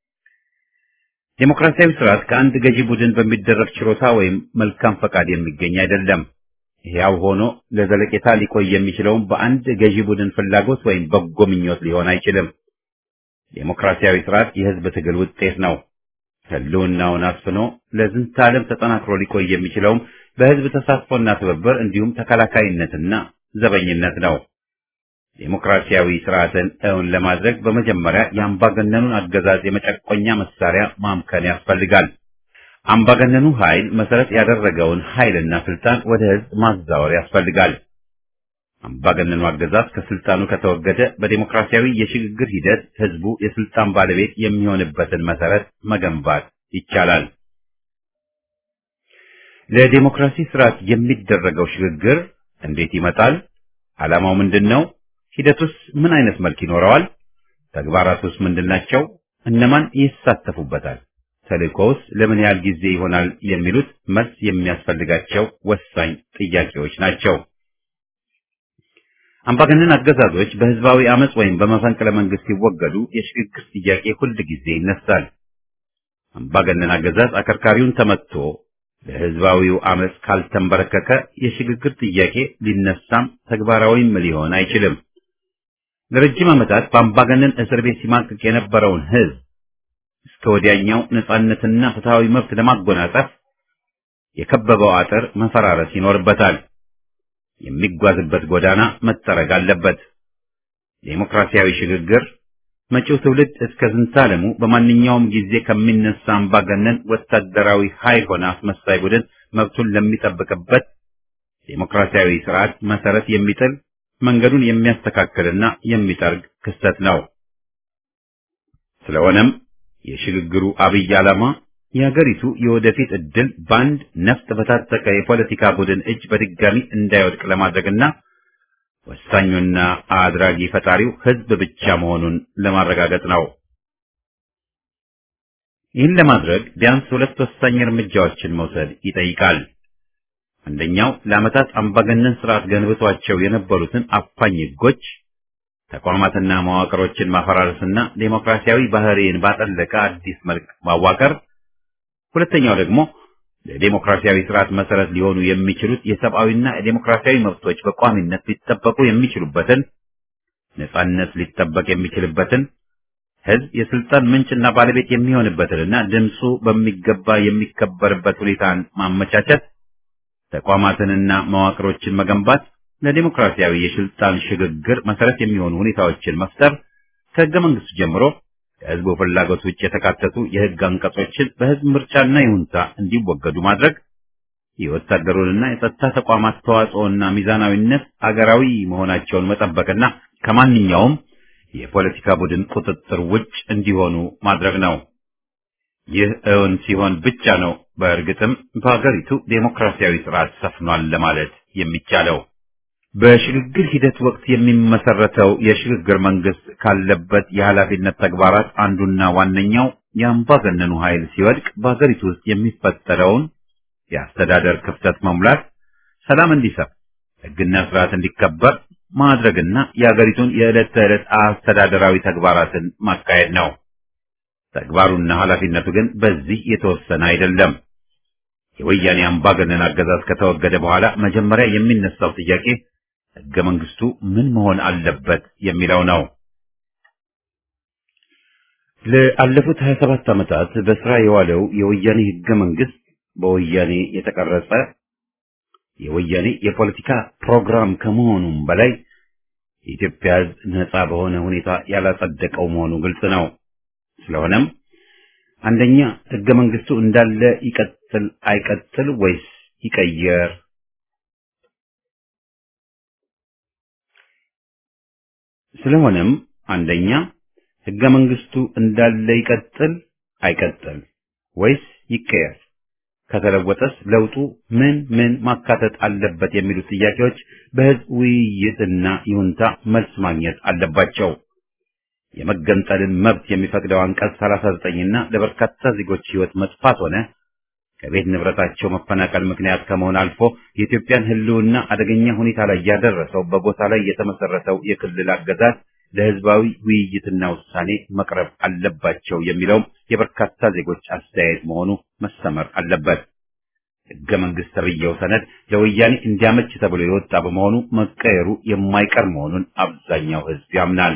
ዴሞክራሲያዊ ስርዓት ከአንድ ገዢ ቡድን በሚደረግ ችሮታ ወይም መልካም ፈቃድ የሚገኝ አይደለም። ያው ሆኖ ለዘለቄታ ሊቆይ የሚችለውም በአንድ ገዢ ቡድን ፍላጎት ወይም በጎ ምኞት ሊሆን አይችልም። ዴሞክራሲያዊ ስርዓት የህዝብ ትግል ውጤት ነው። ህልውናውን አስፍኖ ለዝንተ ዓለም ተጠናክሮ ሊቆይ የሚችለውም በህዝብ ተሳትፎና ትብብር እንዲሁም ተከላካይነትና ዘበኝነት ነው። ዴሞክራሲያዊ ስርዓትን እውን ለማድረግ በመጀመሪያ የአምባገነኑን አገዛዝ የመጨቆኛ መሳሪያ ማምከን ያስፈልጋል። አምባገነኑ ኃይል መሰረት ያደረገውን ኃይልና ስልጣን ወደ ህዝብ ማዛወር ያስፈልጋል። አምባገነኑ አገዛዝ ከስልጣኑ ከተወገደ በዴሞክራሲያዊ የሽግግር ሂደት ህዝቡ የስልጣን ባለቤት የሚሆንበትን መሰረት መገንባት ይቻላል። ለዴሞክራሲ ስርዓት የሚደረገው ሽግግር እንዴት ይመጣል? ዓላማው ምንድነው? ሂደቱስ ምን አይነት መልክ ይኖረዋል? ተግባራቱስ ምንድናቸው? እነማን ይሳተፉበታል? ተልእኮውስ ለምን ያህል ጊዜ ይሆናል? የሚሉት መልስ የሚያስፈልጋቸው ወሳኝ ጥያቄዎች ናቸው። አምባገነን አገዛዞች በህዝባዊ አመጽ ወይም በመፈንቅለ መንግስት ሲወገዱ የሽግግር ጥያቄ ሁል ጊዜ ይነሳል። አምባገነን አገዛዝ አከርካሪውን ተመትቶ ለህዝባዊው አመጽ ካልተንበረከከ የሽግግር ጥያቄ ሊነሳም ተግባራዊም ሊሆን አይችልም። ለረጅም ዓመታት በአምባገነን እስር ቤት ሲማቅቅ የነበረውን ህዝብ እስከ ወዲያኛው ነጻነትና ፍትሃዊ መብት ለማጎናጸፍ የከበበው አጥር መፈራረስ ይኖርበታል። የሚጓዝበት ጎዳና መጠረግ አለበት። ዴሞክራሲያዊ ሽግግር መጪው ትውልድ እስከ ዝንታለሙ በማንኛውም ጊዜ ከሚነሳ አምባገነን ወታደራዊ ኃይል ሆነ አስመሳይ ቡድን መብቱን ለሚጠብቅበት ዴሞክራሲያዊ ስርዓት መሰረት የሚጥል መንገዱን የሚያስተካክልና የሚጠርግ ክስተት ነው። ስለሆነም የሽግግሩ አብይ ዓላማ የሀገሪቱ የወደፊት ዕድል በአንድ ነፍጥ በታጠቀ የፖለቲካ ቡድን እጅ በድጋሚ እንዳይወድቅ ለማድረግና ወሳኙና አድራጊ ፈጣሪው ህዝብ ብቻ መሆኑን ለማረጋገጥ ነው። ይህን ለማድረግ ቢያንስ ሁለት ወሳኝ እርምጃዎችን መውሰድ ይጠይቃል። አንደኛው ለዓመታት አምባገነን ስርዓት ገንብቷቸው የነበሩትን አፋኝ ህጎች፣ ተቋማትና መዋቅሮችን ማፈራረስና ዴሞክራሲያዊ ባህሪን ባጠለቀ አዲስ መልክ ማዋቀር። ሁለተኛው ደግሞ ለዴሞክራሲያዊ ስርዓት መሰረት ሊሆኑ የሚችሉት የሰብአዊና የዴሞክራሲያዊ መብቶች በቋሚነት ሊጠበቁ የሚችሉበትን፣ ነጻነት ሊጠበቅ የሚችልበትን፣ ህዝብ የስልጣን ምንጭና ባለቤት የሚሆንበትንና ድምፁ በሚገባ የሚከበርበት ሁኔታን ማመቻቸት፣ ተቋማትንና መዋቅሮችን መገንባት፣ ለዴሞክራሲያዊ የስልጣን ሽግግር መሰረት የሚሆኑ ሁኔታዎችን መፍጠር፣ ከህገ መንግስቱ ጀምሮ ከህዝቡ ፍላጎት ውጭ የተካተቱ የህግ አንቀጾችን በህዝብ ምርጫና ይሁንታ እንዲወገዱ ማድረግ፣ የወታደሩንና የጸጥታ ተቋማት ተዋጽኦና ሚዛናዊነት አገራዊ መሆናቸውን መጠበቅና ከማንኛውም የፖለቲካ ቡድን ቁጥጥር ውጭ እንዲሆኑ ማድረግ ነው። ይህ እውን ሲሆን ብቻ ነው በእርግጥም በሀገሪቱ ዴሞክራሲያዊ ስርዓት ሰፍኗል ለማለት የሚቻለው። በሽግግር ሂደት ወቅት የሚመሰረተው የሽግግር መንግስት ካለበት የኃላፊነት ተግባራት አንዱና ዋነኛው የአምባገነኑ ኃይል ሲወድቅ በሀገሪቱ ውስጥ የሚፈጠረውን የአስተዳደር ክፍተት መሙላት፣ ሰላም እንዲሰፍን፣ ህግና ስርዓት እንዲከበር ማድረግና የሀገሪቱን የዕለት ተዕለት አስተዳደራዊ ተግባራትን ማካሄድ ነው። ተግባሩና ኃላፊነቱ ግን በዚህ የተወሰነ አይደለም። የወያኔ አምባገነን አገዛዝ ከተወገደ በኋላ መጀመሪያ የሚነሳው ጥያቄ ህገ መንግስቱ ምን መሆን አለበት የሚለው ነው። ለአለፉት 27 ዓመታት በስራ የዋለው የወያኔ ህገ መንግስት በወያኔ የተቀረጸ የወያኔ የፖለቲካ ፕሮግራም ከመሆኑም በላይ የኢትዮጵያ ህዝብ ነጻ በሆነ ሁኔታ ያላጸደቀው መሆኑ ግልጽ ነው። ስለሆነም አንደኛ ህገ መንግስቱ እንዳለ ይቀጥል አይቀጥል ወይስ ይቀየር? ስለሆነም አንደኛ ህገ መንግስቱ እንዳለ ይቀጥል አይቀጥል ወይስ ይቀየር? ከተለወጠስ ለውጡ ምን ማካተት አለበት የሚሉት ጥያቄዎች በህዝብ ውይይትና ይሁንታ መልስ ማግኘት አለባቸው። የመገንጠልን መብት የሚፈቅደው አንቀጽ 39ና ለበርካታ ዜጎች ሕይወት መጥፋት ሆነ ከቤት ንብረታቸው መፈናቀል ምክንያት ከመሆን አልፎ የኢትዮጵያን ሕልውና አደገኛ ሁኔታ ላይ ያደረሰው በጎሳ ላይ የተመሰረተው የክልል አገዛዝ ለሕዝባዊ ውይይትና ውሳኔ መቅረብ አለባቸው የሚለውም የበርካታ ዜጎች አስተያየት መሆኑ መሰመር አለበት። ሕገ መንግሥት ተብዬው ሰነድ ለወያኔ እንዲያመች ተብሎ የወጣ በመሆኑ መቀየሩ የማይቀር መሆኑን አብዛኛው ሕዝብ ያምናል።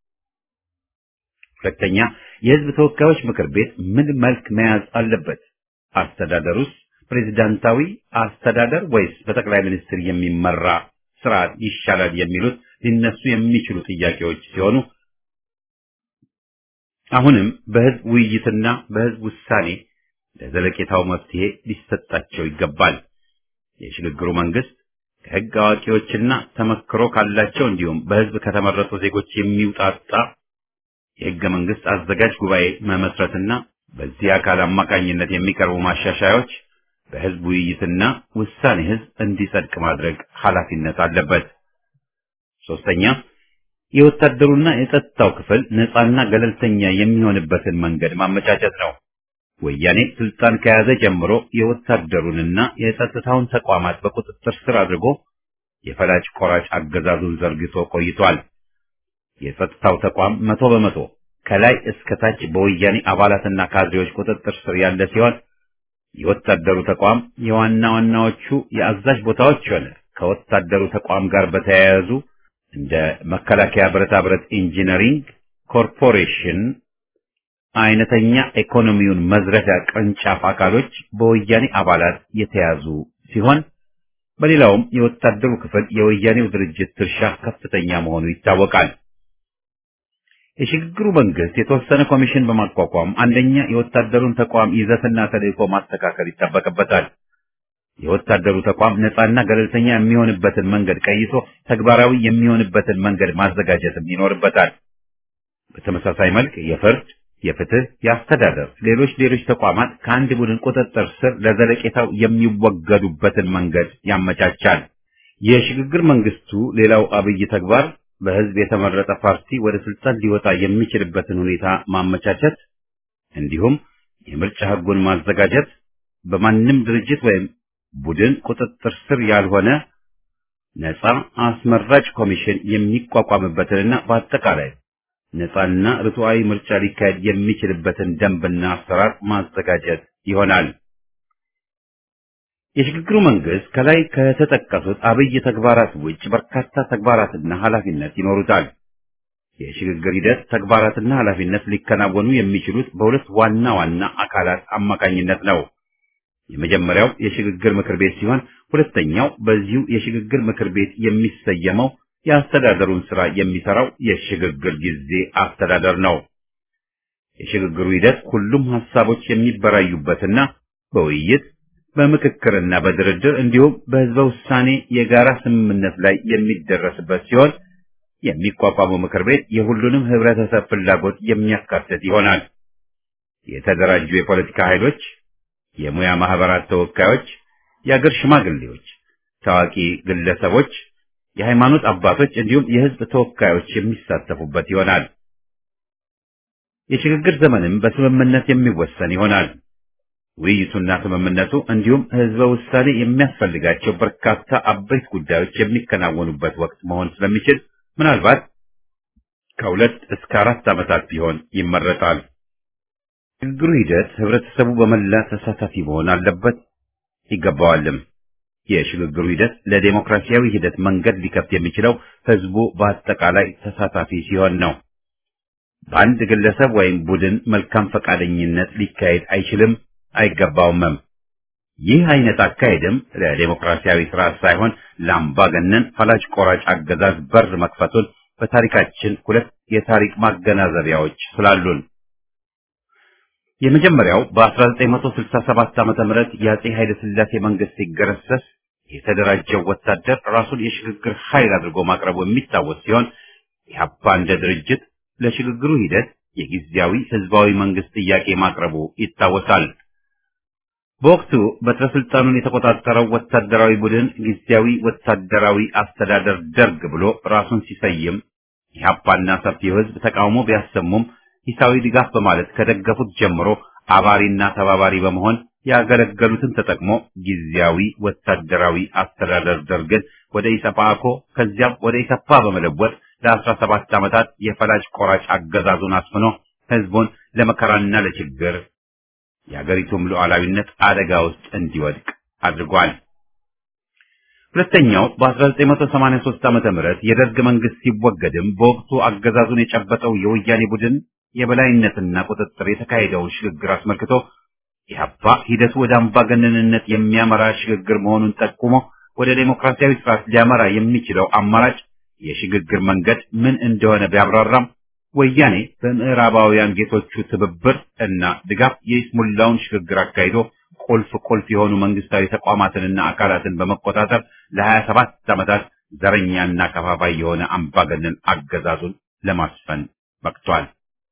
ሁለተኛ፣ የሕዝብ ተወካዮች ምክር ቤት ምን መልክ መያዝ አለበት? አስተዳደሩስ ፕሬዝዳንታዊ አስተዳደር ወይስ በጠቅላይ ሚኒስትር የሚመራ ስርዓት ይሻላል የሚሉት ሊነሱ የሚችሉ ጥያቄዎች ሲሆኑ አሁንም በሕዝብ ውይይትና በሕዝብ ውሳኔ ለዘለቄታው መፍትሄ ሊሰጣቸው ይገባል። የሽግግሩ መንግስት ከሕግ አዋቂዎችና ተመክሮ ካላቸው እንዲሁም በሕዝብ ከተመረጡ ዜጎች የሚውጣጣ የሕገ መንግስት አዘጋጅ ጉባኤ መመስረትና በዚህ አካል አማካኝነት የሚቀርቡ ማሻሻያዎች በሕዝብ ውይይትና ውሳኔ ሕዝብ እንዲጸድቅ ማድረግ ኃላፊነት አለበት። ሶስተኛ፣ የወታደሩና የጸጥታው ክፍል ነፃና ገለልተኛ የሚሆንበትን መንገድ ማመቻቸት ነው። ወያኔ ስልጣን ከያዘ ጀምሮ የወታደሩንና የጸጥታውን ተቋማት በቁጥጥር ስር አድርጎ የፈላጭ ቆራጭ አገዛዙን ዘርግቶ ቆይቷል። የጸጥታው ተቋም 100% ከላይ እስከ ታች በወያኔ አባላትና ካድሬዎች ቁጥጥር ስር ያለ ሲሆን የወታደሩ ተቋም የዋና ዋናዎቹ የአዛዥ ቦታዎች ሆነ ከወታደሩ ተቋም ጋር በተያያዙ እንደ መከላከያ ብረታ ብረት ኢንጂነሪንግ ኮርፖሬሽን አይነተኛ ኢኮኖሚውን መዝረፊያ ቅርንጫፍ አካሎች በወያኔ አባላት የተያዙ ሲሆን በሌላውም የወታደሩ ክፍል የወያኔው ድርጅት ድርሻ ከፍተኛ መሆኑ ይታወቃል። የሽግግሩ መንግስት የተወሰነ ኮሚሽን በማቋቋም አንደኛ የወታደሩን ተቋም ይዘትና ተልዕኮ ማስተካከል ይጠበቅበታል። የወታደሩ ተቋም ነፃና ገለልተኛ የሚሆንበትን መንገድ ቀይሶ ተግባራዊ የሚሆንበትን መንገድ ማዘጋጀትም ይኖርበታል። በተመሳሳይ መልክ የፍርድ፣ የፍትህ፣ የአስተዳደር፣ ሌሎች ተቋማት ከአንድ ቡድን ቁጥጥር ስር ለዘለቄታው የሚወገዱበትን መንገድ ያመቻቻል። የሽግግር መንግስቱ ሌላው አብይ ተግባር በህዝብ የተመረጠ ፓርቲ ወደ ስልጣን ሊወጣ የሚችልበትን ሁኔታ ማመቻቸት እንዲሁም የምርጫ ህጉን ማዘጋጀት፣ በማንም ድርጅት ወይም ቡድን ቁጥጥር ስር ያልሆነ ነፃ አስመራጭ ኮሚሽን የሚቋቋምበትንና በአጠቃላይ ነፃና ርቱዓዊ ምርጫ ሊካሄድ የሚችልበትን ደንብና አሰራር ማዘጋጀት ይሆናል። የሽግግሩ መንግስት ከላይ ከተጠቀሱት አብይ ተግባራት ውጭ በርካታ ተግባራትና ኃላፊነት ይኖሩታል። የሽግግር ሂደት ተግባራትና ኃላፊነት ሊከናወኑ የሚችሉት በሁለት ዋና ዋና አካላት አማካኝነት ነው። የመጀመሪያው የሽግግር ምክር ቤት ሲሆን ሁለተኛው በዚሁ የሽግግር ምክር ቤት የሚሰየመው የአስተዳደሩን ስራ የሚሰራው የሽግግር ጊዜ አስተዳደር ነው። የሽግግሩ ሂደት ሁሉም ሐሳቦች የሚበራዩበትና በውይይት በምክክርና በድርድር እንዲሁም በህዝበ ውሳኔ የጋራ ስምምነት ላይ የሚደረስበት ሲሆን የሚቋቋመው ምክር ቤት የሁሉንም ህብረተሰብ ፍላጎት የሚያካትት ይሆናል። የተደራጁ የፖለቲካ ኃይሎች፣ የሙያ ማህበራት ተወካዮች፣ የአገር ሽማግሌዎች፣ ታዋቂ ግለሰቦች፣ የሃይማኖት አባቶች እንዲሁም የህዝብ ተወካዮች የሚሳተፉበት ይሆናል። የሽግግር ዘመንም በስምምነት የሚወሰን ይሆናል። ውይይቱና ስምምነቱ እንዲሁም ህዝበ ውሳኔ የሚያስፈልጋቸው በርካታ አበይት ጉዳዮች የሚከናወኑበት ወቅት መሆን ስለሚችል ምናልባት ከ2 እስከ 4 ዓመታት ቢሆን ይመረጣል። የሽግግሩ ሂደት ህብረተሰቡ በመላ ተሳታፊ መሆን አለበት ይገባዋልም። የሽግግሩ ሂደት ለዲሞክራሲያዊ ሂደት መንገድ ሊከፍት የሚችለው ህዝቡ በአጠቃላይ ተሳታፊ ሲሆን ነው። በአንድ ግለሰብ ወይም ቡድን መልካም ፈቃደኝነት ሊካሄድ አይችልም፣ አይገባውምም። ይህ አይነት አካሄድም ለዲሞክራሲያዊ ስርዓት ሳይሆን ለአምባገነን ፈላጭ ቆራጭ አገዛዝ በር መክፈቱን በታሪካችን 2 የታሪክ ማገናዘቢያዎች ስላሉን፣ የመጀመሪያው በ1967 ዓመተ ምህረት የአጼ ኃይለ ሥላሴ መንግስት ሲገረሰስ የተደራጀው ወታደር ራሱን የሽግግር ኃይል አድርጎ ማቅረቡ የሚታወስ ሲሆን ኢህአፓ እንደ ድርጅት ለሽግግሩ ሂደት የጊዜያዊ ህዝባዊ መንግስት ጥያቄ ማቅረቡ ይታወሳል። በወቅቱ በትረ ስልጣኑን የተቆጣጠረው ወታደራዊ ቡድን ጊዜያዊ ወታደራዊ አስተዳደር ደርግ ብሎ ራሱን ሲሰይም ኢህአፓና ሰፊው ህዝብ ተቃውሞ ቢያሰሙም ሂሳዊ ድጋፍ በማለት ከደገፉት ጀምሮ አባሪና ተባባሪ በመሆን ያገለገሉትን ተጠቅሞ ጊዜያዊ ወታደራዊ አስተዳደር ደርግን ወደ ኢሰፓኮ ከዚያም ወደ ኢሰፓ በመለወጥ ለ17 ዓመታት የፈላጭ ቆራጭ አገዛዙን አስፍኖ ህዝቡን ለመከራና ለችግር የአገሪቱም ሉዓላዊነት አደጋ ውስጥ እንዲወድቅ አድርጓል። ሁለተኛው በ1983 ዓመተ ምህረት የደርግ መንግስት ሲወገድም በወቅቱ አገዛዙን የጨበጠው የወያኔ ቡድን የበላይነትና ቁጥጥር የተካሄደውን ሽግግር አስመልክቶ ኢህአፓ ሂደቱ ወደ አምባገነንነት የሚያመራ ሽግግር መሆኑን ጠቁሞ ወደ ዴሞክራሲያዊ ስርዓት ሊያመራ የሚችለው አማራጭ የሽግግር መንገድ ምን እንደሆነ ቢያብራራም ወያኔ በምዕራባውያን ጌቶቹ ትብብር እና ድጋፍ የይስሙላውን ሽግግር አካሂዶ ቁልፍ የሆኑ መንግስታዊ ተቋማትንና አካላትን በመቆጣጠር ለ27 ዓመታት ዘረኛና ከፋፋይ የሆነ አምባገነን አገዛዙን ለማስፈን በቅቷል።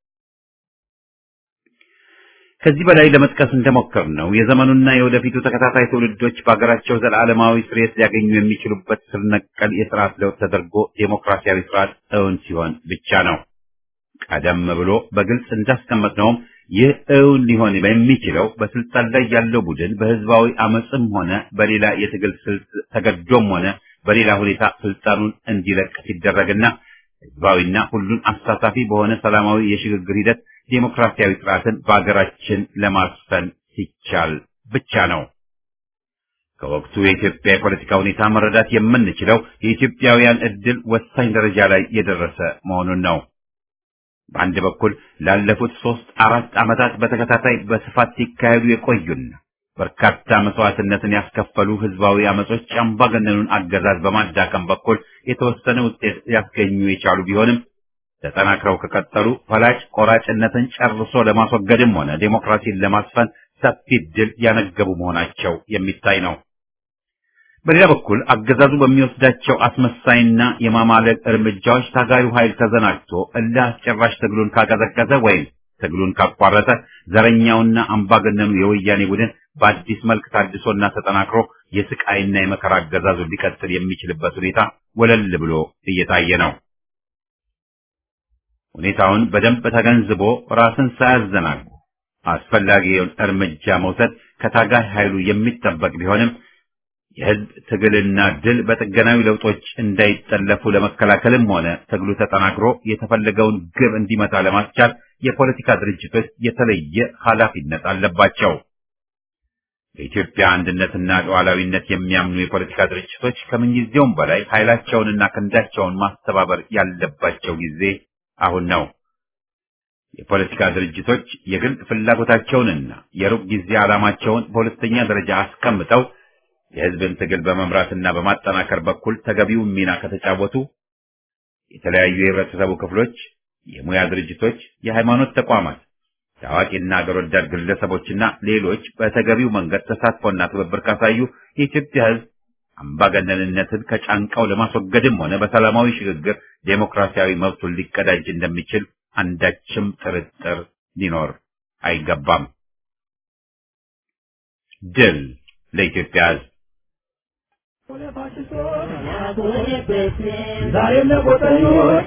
ከዚህ በላይ ለመጥቀስ እንደሞከርነው የዘመኑና የወደፊቱ ተከታታይ ትውልዶች በአገራቸው ዘላለማዊ ስርየት ሊያገኙ የሚችሉበት ስር ነቀል የስርዓት ለውጥ ተደርጎ ዴሞክራሲያዊ ስርዓት እውን ሲሆን ብቻ ነው። ቀደም ብሎ በግልጽ እንዳስቀመጥነውም ይህ እውን ሊሆን የሚችለው በስልጣን ላይ ያለው ቡድን በህዝባዊ አመጽም ሆነ በሌላ የትግል ስልት ተገዶም ሆነ በሌላ ሁኔታ ስልጣኑን እንዲለቅ ሲደረግና ህዝባዊና ሁሉን አሳታፊ በሆነ ሰላማዊ የሽግግር ሂደት ዴሞክራሲያዊ ስርዓትን በአገራችን ለማስፈን ሲቻል ብቻ ነው። ከወቅቱ የኢትዮጵያ የፖለቲካ ሁኔታ መረዳት የምንችለው የኢትዮጵያውያን ዕድል ወሳኝ ደረጃ ላይ የደረሰ መሆኑን ነው። በአንድ በኩል ላለፉት 3-4 ዓመታት በተከታታይ በስፋት ሲካሄዱ የቆዩና በርካታ መስዋዕትነትን ያስከፈሉ ህዝባዊ አመጾች አምባገነኑን አገዛዝ በማዳከም በኩል የተወሰነ ውጤት ያስገኙ የቻሉ ቢሆንም ተጠናክረው ከቀጠሉ ፈላጭ ቆራጭነትን ጨርሶ ለማስወገድም ሆነ ዴሞክራሲን ለማስፈን ሰፊ ድል ያነገቡ መሆናቸው የሚታይ ነው። በሌላ በኩል አገዛዙ በሚወስዳቸው አስመሳይና የማማለል እርምጃዎች ታጋዩ ኃይል ተዘናግቶ እልህ አስጨራሽ ትግሉን ካቀዘቀዘ ወይም ትግሉን ካቋረጠ ዘረኛውና አምባገነኑ የወያኔ ቡድን በአዲስ መልክ ታድሶና ተጠናክሮ የስቃይና የመከራ አገዛዙን ሊቀጥል የሚችልበት ሁኔታ ወለል ብሎ እየታየ ነው። ሁኔታውን በደንብ ተገንዝቦ ራስን ሳያዘናጉ አስፈላጊውን እርምጃ መውሰድ ከታጋይ ኃይሉ የሚጠበቅ ቢሆንም የህዝብ ትግልና ድል በጥገናዊ ለውጦች እንዳይጠለፉ ለመከላከልም ሆነ ትግሉ ተጠናክሮ የተፈለገውን ግብ እንዲመታ ለማስቻል የፖለቲካ ድርጅቶች የተለየ ኃላፊነት አለባቸው። በኢትዮጵያ አንድነትና ሉዓላዊነት የሚያምኑ የፖለቲካ ድርጅቶች ከምንጊዜውም በላይ ኃይላቸውንና ክንዳቸውን ማስተባበር ያለባቸው ጊዜ አሁን ነው። የፖለቲካ ድርጅቶች የግል ፍላጎታቸውንና የሩቅ ጊዜ ዓላማቸውን በሁለተኛ ደረጃ አስቀምጠው የህዝብን ትግል በመምራትና በማጠናከር በኩል ተገቢውን ሚና ከተጫወቱ የተለያዩ የህብረተሰቡ ክፍሎች፣ የሙያ ድርጅቶች፣ የሃይማኖት ተቋማት፣ ታዋቂና አገር ወዳድ ግለሰቦችና ሌሎች በተገቢው መንገድ ተሳትፎና ትብብር ካሳዩ የኢትዮጵያ ህዝብ አምባገነንነትን ከጫንቃው ለማስወገድም ሆነ በሰላማዊ ሽግግር ዴሞክራሲያዊ መብቱን ሊቀዳጅ እንደሚችል አንዳችም ጥርጥር ሊኖር አይገባም። ድል ለኢትዮጵያ ህዝብ! ዛሬም ለቆጠኞች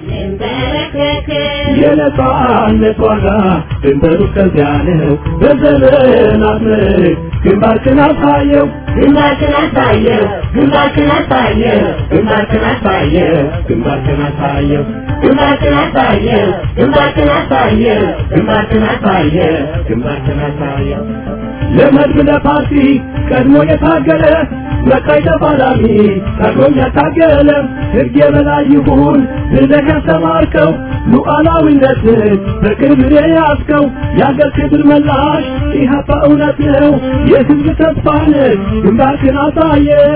የነጻነት ዋጋ ድንበሩ ከዚያ ነው። በዘመናት ምርክ ግንባርክን አሳየው ግንባርክን አሳየው ግንባርክን አሳየው ግንባርክን አሳየው ግንባርክን አሳየው ግንባርክን አሳየው ግንባርክን አሳየው ግንባርክን አሳየው ግንባርክን አሳየው ለመድብ ለፓርቲ ቀድሞ የታገለ ለቀይ ተፋላሚ ቀድሞ ያታገለ ሕግ የበላይ ይሁን ብለህ ያስተማርከው ሉዓላዊነትን በክብር የያዝከው የአገር ክብር መላሽ ኢህአፓ እውነት ነው የሕዝብ ተስፋ ነህ ግንባርክን አሳየው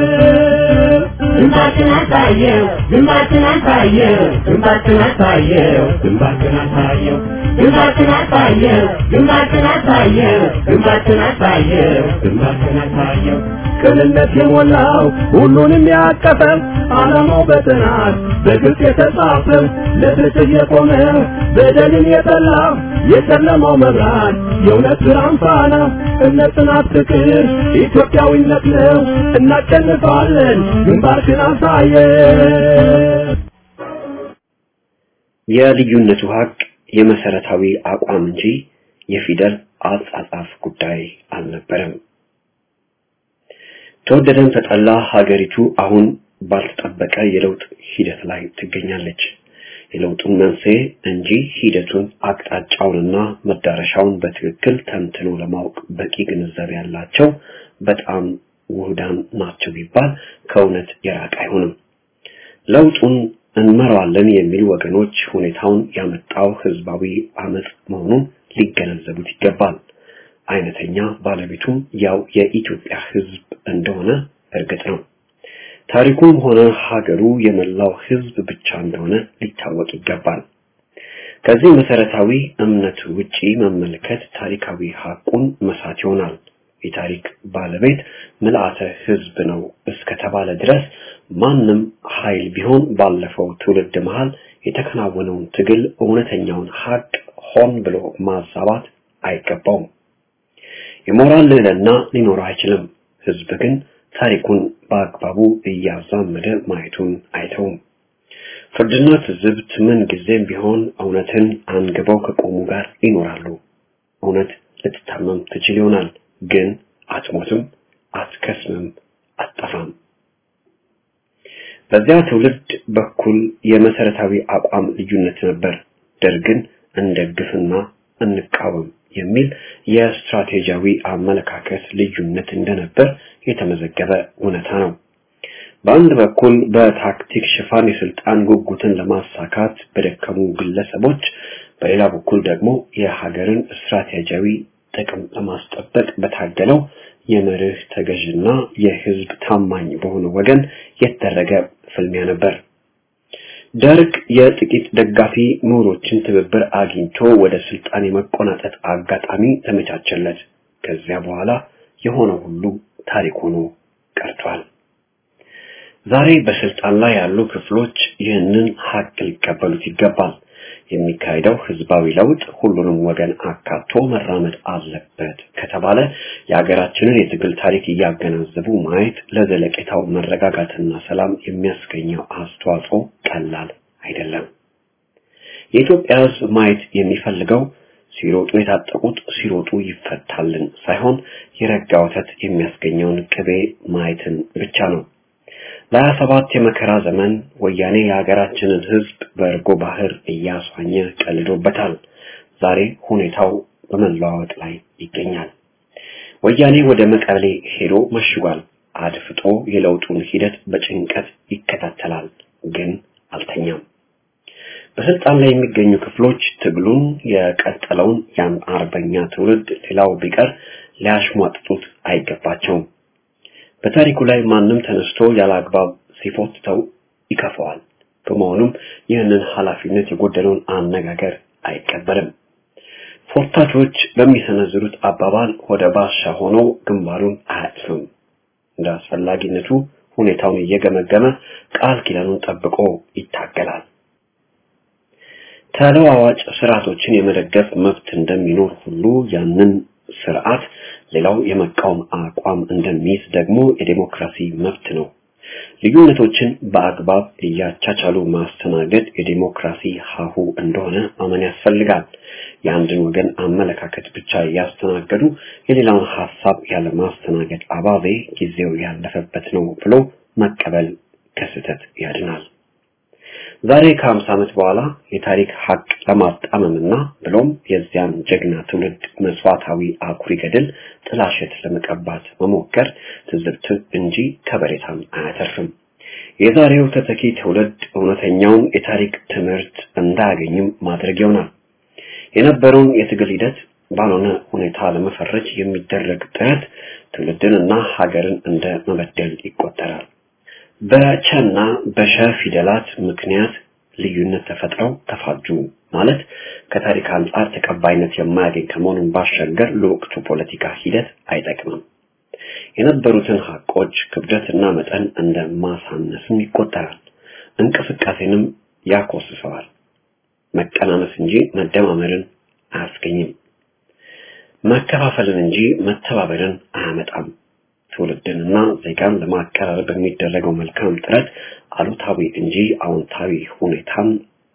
ግንባርክን አሳየው ግንባርክን አሳየው ግንባርክን አሳየው ግንባርክን አሳየው ግንባርክን አሳየው ግንባርክን አሳየው ግንባርክን አሳየው ግንባርክን አሳየው ቅንነት የሞላው ሁሉንም ያቀፈ ዓላማው በጥናት በግልጽ የተጻፈ ለፍትህ የቆመ በደልን የጠላ የጨለማው መብራት የእውነት ብርሃን ፋና እምነት፣ ጽናት፣ ፍቅር ኢትዮጵያዊነት ነው። እናሸንፋለን። ግንባርክን አሳየን። የልዩነቱ ሀቅ የመሰረታዊ አቋም እንጂ የፊደል አጻጻፍ ጉዳይ አልነበረም። ተወደደም ተጠላ ሀገሪቱ አሁን ባልተጠበቀ የለውጥ ሂደት ላይ ትገኛለች። የለውጡን መንስኤ እንጂ ሂደቱን አቅጣጫውንና መዳረሻውን በትክክል ተንትኖ ለማወቅ በቂ ግንዛቤ ያላቸው በጣም ውህዳን ናቸው ቢባል ከእውነት የራቀ አይሆንም። ለውጡን እንመራዋለን የሚሉ ወገኖች ሁኔታውን ያመጣው ህዝባዊ አመጽ መሆኑን ሊገነዘቡት ይገባል። አይነተኛ ባለቤቱ ያው የኢትዮጵያ ህዝብ እንደሆነ እርግጥ ነው። ታሪኩም ሆነ ሀገሩ የመላው ህዝብ ብቻ እንደሆነ ሊታወቅ ይገባል። ከዚህ መሰረታዊ እምነት ውጪ መመልከት ታሪካዊ ሀቁን መሳት ይሆናል። የታሪክ ባለቤት ምልአተ ህዝብ ነው እስከተባለ ድረስ ማንም ኃይል ቢሆን ባለፈው ትውልድ መሃል የተከናወነውን ትግል እውነተኛውን ሀቅ ሆን ብሎ ማዛባት አይገባውም። የሞራል ልዕልና ሊኖረው አይችልም። ህዝብ ግን ታሪኩን በአግባቡ እያዛመደ ማየቱን አይተውም። ፍርድና ትዝብት ምን ጊዜም ቢሆን እውነትን አንግበው ከቆሙ ጋር ይኖራሉ። እውነት ልትታመም ትችል ይሆናል፣ ግን አትሞትም፣ አትከስምም፣ አትጠፋም። በዚያ ትውልድ በኩል የመሰረታዊ አቋም ልዩነት ነበር። ደርግን እንደግፍና እንቃወም የሚል የስትራቴጂያዊ አመለካከት ልዩነት እንደነበር የተመዘገበ እውነታ ነው። በአንድ በኩል በታክቲክ ሽፋን የስልጣን ጉጉትን ለማሳካት በደከሙ ግለሰቦች፣ በሌላ በኩል ደግሞ የሀገርን ስትራቴጂያዊ ጥቅም ለማስጠበቅ በታገለው የመርህ ተገዥና የህዝብ ታማኝ በሆነ ወገን የተደረገ ፍልሚያ ነበር። ደርግ የጥቂት ደጋፊ ምሁሮችን ትብብር አግኝቶ ወደ ስልጣን የመቆናጠጥ አጋጣሚ ተመቻቸለት። ከዚያ በኋላ የሆነው ሁሉ ታሪክ ሆኖ ቀርቷል። ዛሬ በስልጣን ላይ ያሉ ክፍሎች ይህንን ሀቅ ሊቀበሉት ይገባል። የሚካሄደው ህዝባዊ ለውጥ ሁሉንም ወገን አካቶ መራመድ አለበት ከተባለ የሀገራችንን የትግል ታሪክ እያገናዘቡ ማየት ለዘለቄታው መረጋጋትና ሰላም የሚያስገኘው አስተዋጽኦ ቀላል አይደለም። የኢትዮጵያ ህዝብ ማየት የሚፈልገው ሲሮጡ የታጠቁት ሲሮጡ ይፈታልን ሳይሆን የረጋ ወተት የሚያስገኘውን ቅቤ ማየትን ብቻ ነው። ለ27 የመከራ ዘመን ወያኔ የሀገራችንን ህዝብ በእርጎ ባህር እያስዋኘ ቀልዶበታል። ዛሬ ሁኔታው በመለዋወጥ ላይ ይገኛል። ወያኔ ወደ መቀሌ ሄዶ መሽጓል። አድፍጦ የለውጡን ሂደት በጭንቀት ይከታተላል፣ ግን አልተኛም። በስልጣን ላይ የሚገኙ ክፍሎች ትግሉን የቀጠለውን ያን አርበኛ ትውልድ ሌላው ቢቀር ሊያሽሟጥጡት አይገባቸውም። በታሪኩ ላይ ማንም ተነስቶ ያላግባብ ሲፎትተው ይከፋዋል። በመሆኑም ይህንን ኃላፊነት የጎደለውን አነጋገር አይቀበልም። ፎታቾች በሚሰነዝሩት አባባል ወደ ባሻ ሆኖ ግንባሩን አያጥፍም። እንደ አስፈላጊነቱ ሁኔታውን እየገመገመ ቃል ኪዳኑን ጠብቆ ይታገላል። ተለዋዋጭ ስርዓቶችን የመደገፍ መብት እንደሚኖር ሁሉ ያንን ስርዓት ሌላው የመቃወም አቋም እንደሚይዝ ደግሞ የዲሞክራሲ መብት ነው። ልዩነቶችን በአግባብ እያቻቻሉ ማስተናገድ የዲሞክራሲ ሀሁ እንደሆነ ማመን ያስፈልጋል። የአንድን ወገን አመለካከት ብቻ ያስተናገዱ የሌላውን ሐሳብ ያለ ማስተናገድ አባዜ ጊዜው ያለፈበት ነው ብሎ መቀበል ከስህተት ያድናል። ዛሬ ከ50 ዓመት በኋላ የታሪክ ሀቅ ለማጣመምና ብሎም የዚያን ጀግና ትውልድ መስዋዕታዊ አኩሪ ገድል ጥላሸት ለመቀባት መሞከር ትዝብት እንጂ ከበሬታም አያተርፍም። የዛሬው ተተኪ ትውልድ እውነተኛውን የታሪክ ትምህርት እንዳያገኝም ማድረግ ይሆናል። የነበረውን የትግል ሂደት ባልሆነ ሁኔታ ለመፈረጅ የሚደረግ ጥረት ትውልድንና ሀገርን እንደ መበደል ይቆጠራል። በቸና በሸ ፊደላት ምክንያት ልዩነት ተፈጥረው ተፋጁ ማለት ከታሪክ አንጻር ተቀባይነት የማያገኝ ከመሆኑን ባሻገር ለወቅቱ ፖለቲካ ሂደት አይጠቅምም። የነበሩትን ሀቆች ክብደትና መጠን እንደ ማሳነስም ይቆጠራል። እንቅስቃሴንም ያኮስሰዋል። መቀናነስ እንጂ መደማመርን አያስገኝም። መከፋፈልን እንጂ መተባበርን አያመጣም። ትውልድንና ዜጋን ለማቀራረብ በሚደረገው መልካም ጥረት አሉታዊ እንጂ አዎንታዊ ሁኔታን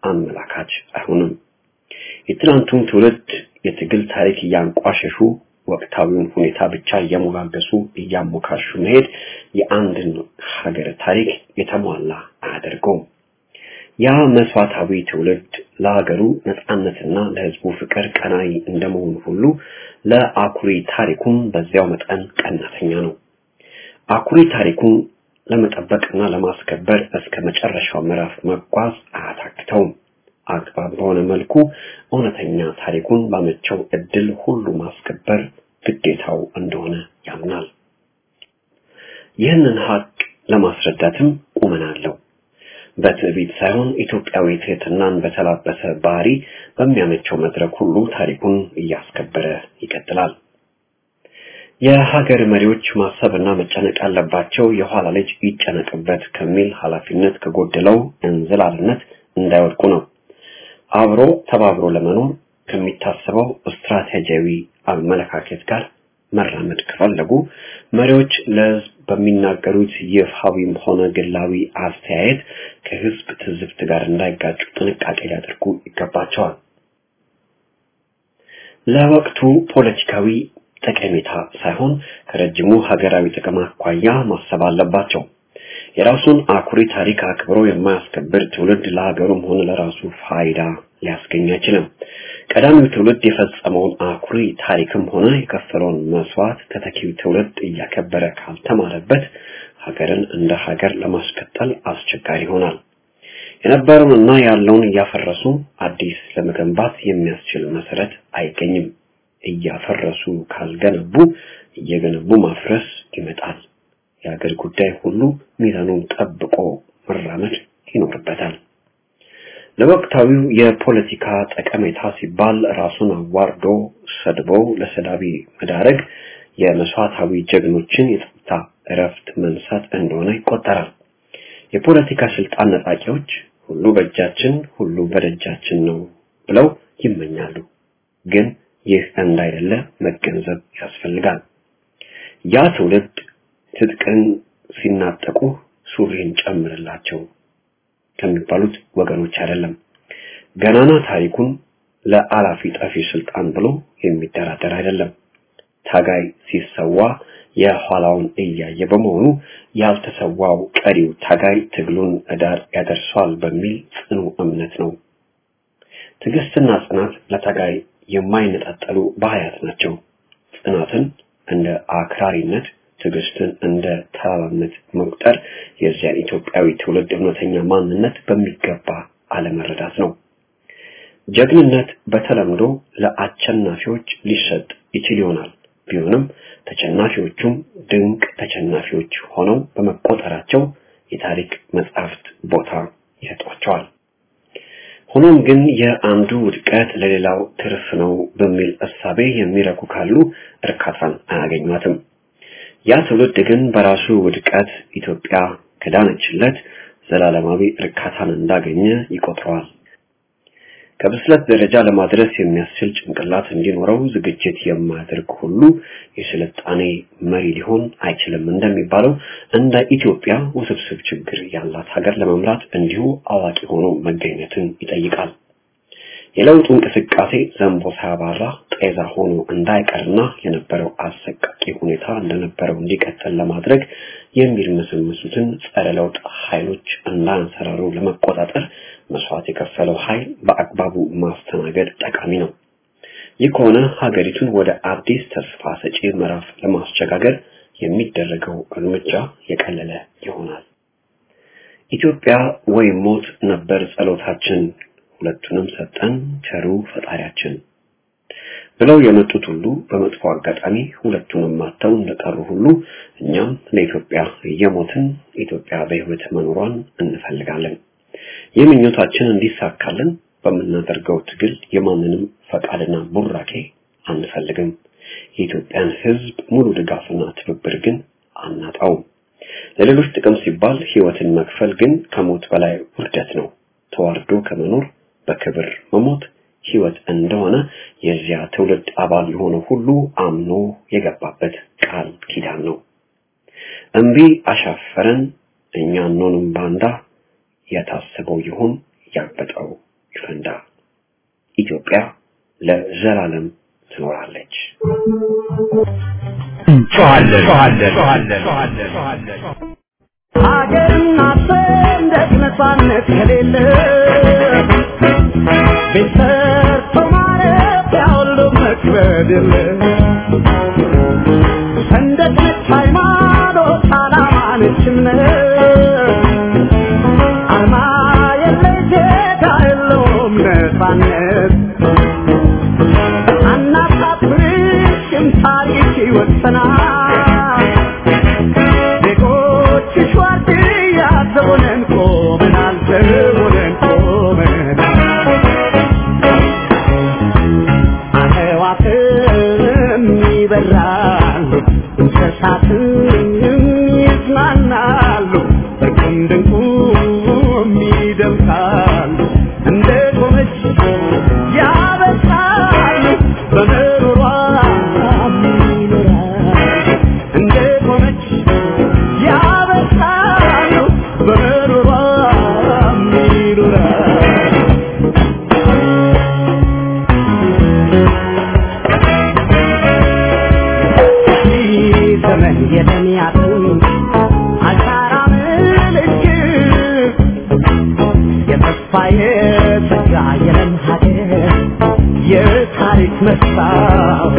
አመላካች አይሆንም። የትናንቱን ትውልድ የትግል ታሪክ ያንቋሸሹ ወቅታዊውን ሁኔታ ብቻ እየሞጋገሱ እያሞካሹ መሄድ የአንድን ሀገር ታሪክ የተሟላ አያደርገውም። ያ መስዋዕታዊ ትውልድ ለሀገሩ ነጻነትና ለሕዝቡ ፍቅር ቀናኢ እንደመሆኑ ሁሉ ለአኩሪ ታሪኩም በዚያው መጠን ቀናተኛ ነው። አኩሪ ታሪኩን ለመጠበቅና ለማስከበር እስከ መጨረሻው ምዕራፍ መጓዝ አያታክተውም። አግባብ በሆነ መልኩ እውነተኛ ታሪኩን ባመቸው እድል ሁሉ ማስከበር ግዴታው እንደሆነ ያምናል። ይህንን ሀቅ ለማስረዳትም ቁመና አለው። በትዕቢት ሳይሆን ኢትዮጵያዊ ትህትናን በተላበሰ ባህሪ በሚያመቸው መድረክ ሁሉ ታሪኩን እያስከበረ ይቀጥላል። የሀገር መሪዎች ማሰብና መጨነቅ ያለባቸው የኋላ ልጅ ይጨነቅበት ከሚል ኃላፊነት ከጎደለው እንዝላልነት እንዳይወድቁ ነው። አብሮ ተባብሮ ለመኖር ከሚታሰበው ስትራቴጂያዊ አመለካከት ጋር መራመድ ከፈለጉ መሪዎች ለሕዝብ በሚናገሩት ይፋዊም ሆነ ግላዊ አስተያየት ከሕዝብ ትዝብት ጋር እንዳይጋጩ ጥንቃቄ ሊያደርጉ ይገባቸዋል። ለወቅቱ ፖለቲካዊ ጠቀሜታ ሳይሆን ከረጅሙ ሀገራዊ ጥቅም አኳያ ማሰብ አለባቸው። የራሱን አኩሪ ታሪክ አክብሮ የማያስከብር ትውልድ ለሀገሩም ሆነ ለራሱ ፋይዳ ሊያስገኝ አይችልም። ቀዳሚው ትውልድ የፈጸመውን አኩሪ ታሪክም ሆነ የከፈለውን መስዋዕት ተተኪው ትውልድ እያከበረ ካልተማረበት ሀገርን እንደ ሀገር ለማስቀጠል አስቸጋሪ ይሆናል። የነበረውንና ያለውን እያፈረሱ አዲስ ለመገንባት የሚያስችል መሰረት አይገኝም። እያፈረሱ ካልገነቡ እየገነቡ ማፍረስ ይመጣል። የሀገር ጉዳይ ሁሉ ሚዛኑን ጠብቆ መራመድ ይኖርበታል። ለወቅታዊው የፖለቲካ ጠቀሜታ ሲባል ራሱን አዋርዶ ሰድቦ ለሰዳቢ መዳረግ የመስዋዕታዊ ጀግኖችን የጸጥታ እረፍት መንሳት እንደሆነ ይቆጠራል። የፖለቲካ ስልጣን ነጣቂዎች ሁሉ በእጃችን ሁሉ በደጃችን ነው ብለው ይመኛሉ። ግን ይህ እንዳይደለ መገንዘብ ያስፈልጋል። ያ ትውልድ ትጥቅን ሲናጠቁ ሱሪን ጨምርላቸው ከሚባሉት ወገኖች አይደለም። ገናና ታሪኩን ለአላፊ ጠፊ ስልጣን ብሎ የሚደራደር አይደለም። ታጋይ ሲሰዋ የኋላውን እያየ በመሆኑ ያልተሰዋው ቀሪው ታጋይ ትግሉን ዳር ያደርሷል በሚል ጽኑ እምነት ነው። ትዕግስትና ጽናት ለታጋይ የማይነጣጠሉ ባህሪያት ናቸው። ጽናትን እንደ አክራሪነት፣ ትዕግስትን እንደ ተራራነት መቁጠር የዚያን ኢትዮጵያዊ ትውልድ እውነተኛ ማንነት በሚገባ አለመረዳት ነው። ጀግንነት በተለምዶ ለአሸናፊዎች ሊሰጥ ይችል ይሆናል። ቢሆንም ተሸናፊዎቹም ድንቅ ተሸናፊዎች ሆነው በመቆጠራቸው የታሪክ መጻሕፍት ቦታ ይሰጧቸዋል። ሆኖም ግን የአንዱ ውድቀት ለሌላው ትርፍ ነው በሚል እሳቤ የሚረኩ ካሉ እርካታን አያገኟትም። ያ ትውልድ ግን በራሱ ውድቀት ኢትዮጵያ ከዳነችለት ዘላለማዊ እርካታን እንዳገኘ ይቆጥረዋል። ከብስለት ደረጃ ለማድረስ የሚያስችል ጭንቅላት እንዲኖረው ዝግጅት የማያደርግ ሁሉ የስልጣኔ መሪ ሊሆን አይችልም እንደሚባለው እንደ ኢትዮጵያ ውስብስብ ችግር ያላት ሀገር ለመምራት እንዲሁ አዋቂ ሆኖ መገኘትን ይጠይቃል። የለውጡ እንቅስቃሴ ዘንቦ ሳያባራ ጤዛ ሆኖ እንዳይቀርና የነበረው አሰቃቂ ሁኔታ እንደነበረው እንዲቀጥል ለማድረግ የሚርመሰመሱትን ጸረ ለውጥ ኃይሎች እንዳንሰራሩ ለመቆጣጠር መስዋዕት የከፈለው ኃይል በአግባቡ ማስተናገድ ጠቃሚ ነው። ይህ ከሆነ ሀገሪቱን ወደ አዲስ ተስፋ ሰጪ ምዕራፍ ለማስቸጋገር የሚደረገው እርምጃ የቀለለ ይሆናል። ኢትዮጵያ ወይ ሞት ነበር ጸሎታችን፣ ሁለቱንም ሰጠን ቸሩ ፈጣሪያችን ብለው የመጡት ሁሉ በመጥፎ አጋጣሚ ሁለቱንም ማተው እንደቀሩ ሁሉ እኛም ለኢትዮጵያ እየሞትን ኢትዮጵያ በሕይወት መኖሯን እንፈልጋለን። የምኞታችን እንዲሳካልን በመናደርገው ትግል የማንንም ፈቃድና ቡራኬ አንፈልግም። የኢትዮጵያን ሕዝብ ሙሉ ድጋፍና ትብብር ግን አናጣው። ለሌሎች ጥቅም ሲባል ሕይወትን መክፈል ግን ከሞት በላይ ውርደት ነው። ተዋርዶ ከመኖር በክብር መሞት ሕይወት እንደሆነ የዚያ ትውልድ አባል የሆነ ሁሉ አምኖ የገባበት ቃል ኪዳን ነው። እምቢ አሻፈረን እኛ እንሆንም ባንዳ የታሰበው ይሁን ያበጠው ይፈንዳ። ኢትዮጵያ ለዘላለም ትኖራለች። ሀገርና ሰንደቅ ነፃነት ከሌለ ቤሰርቶ ማረፊያ ሁሉ መክበድ የለ ሰንደቅ ነች ሃይማኖት ዓላማ ነች እምነት አርማ የለሽ ዜጋ የለውም ነፃነት አናሳፍርሽም ታሪክ ይወሰናል ዜጎችሽ ዋርድያ ዘቦነን ቆመናል ዘቦነን ቆመናል አዕዋፍም ይበራሉ እንስሳትም ይዝናናሉ በቁም ድንቁም ይደምቃሉ እንደ ቆመች ያበሳሉ በመኖሯ ይኖራሉ እንደ ቆመች ያበሳሉ በመኖሯ ይኖራሉ ዘመን የደሚያቱን አሻራ ምልክት የተስፋዬ ጸጋ የለም ሀገር የታሪክ መስታወት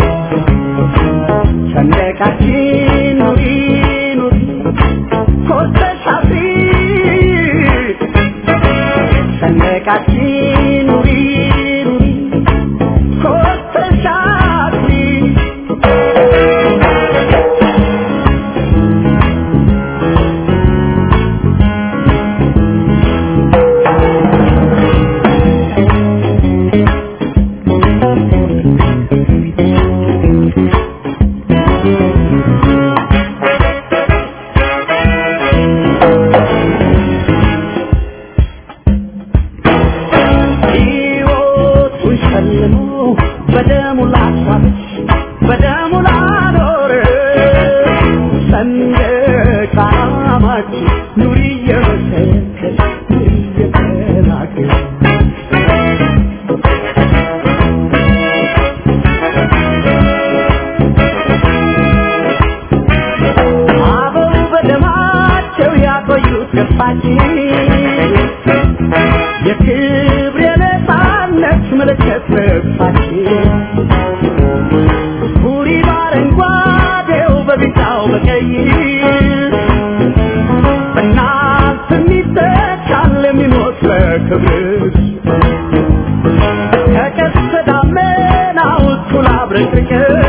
ሰንደቃችን ኑሪ ኑሪ ኮርተሽ አብሪ ሰንደቃችን ኑሪ ኑሪ ኮርተሽ አብሪ የክብር የነፃነት ምልክት ልብሳችን ሁሪ በአረንጓዴው በቢጫው በቀይ በእናት የሚተካል የሚሞት ለክብርሽ ከቀስተ ደመናው እኩል አብረቅርቀን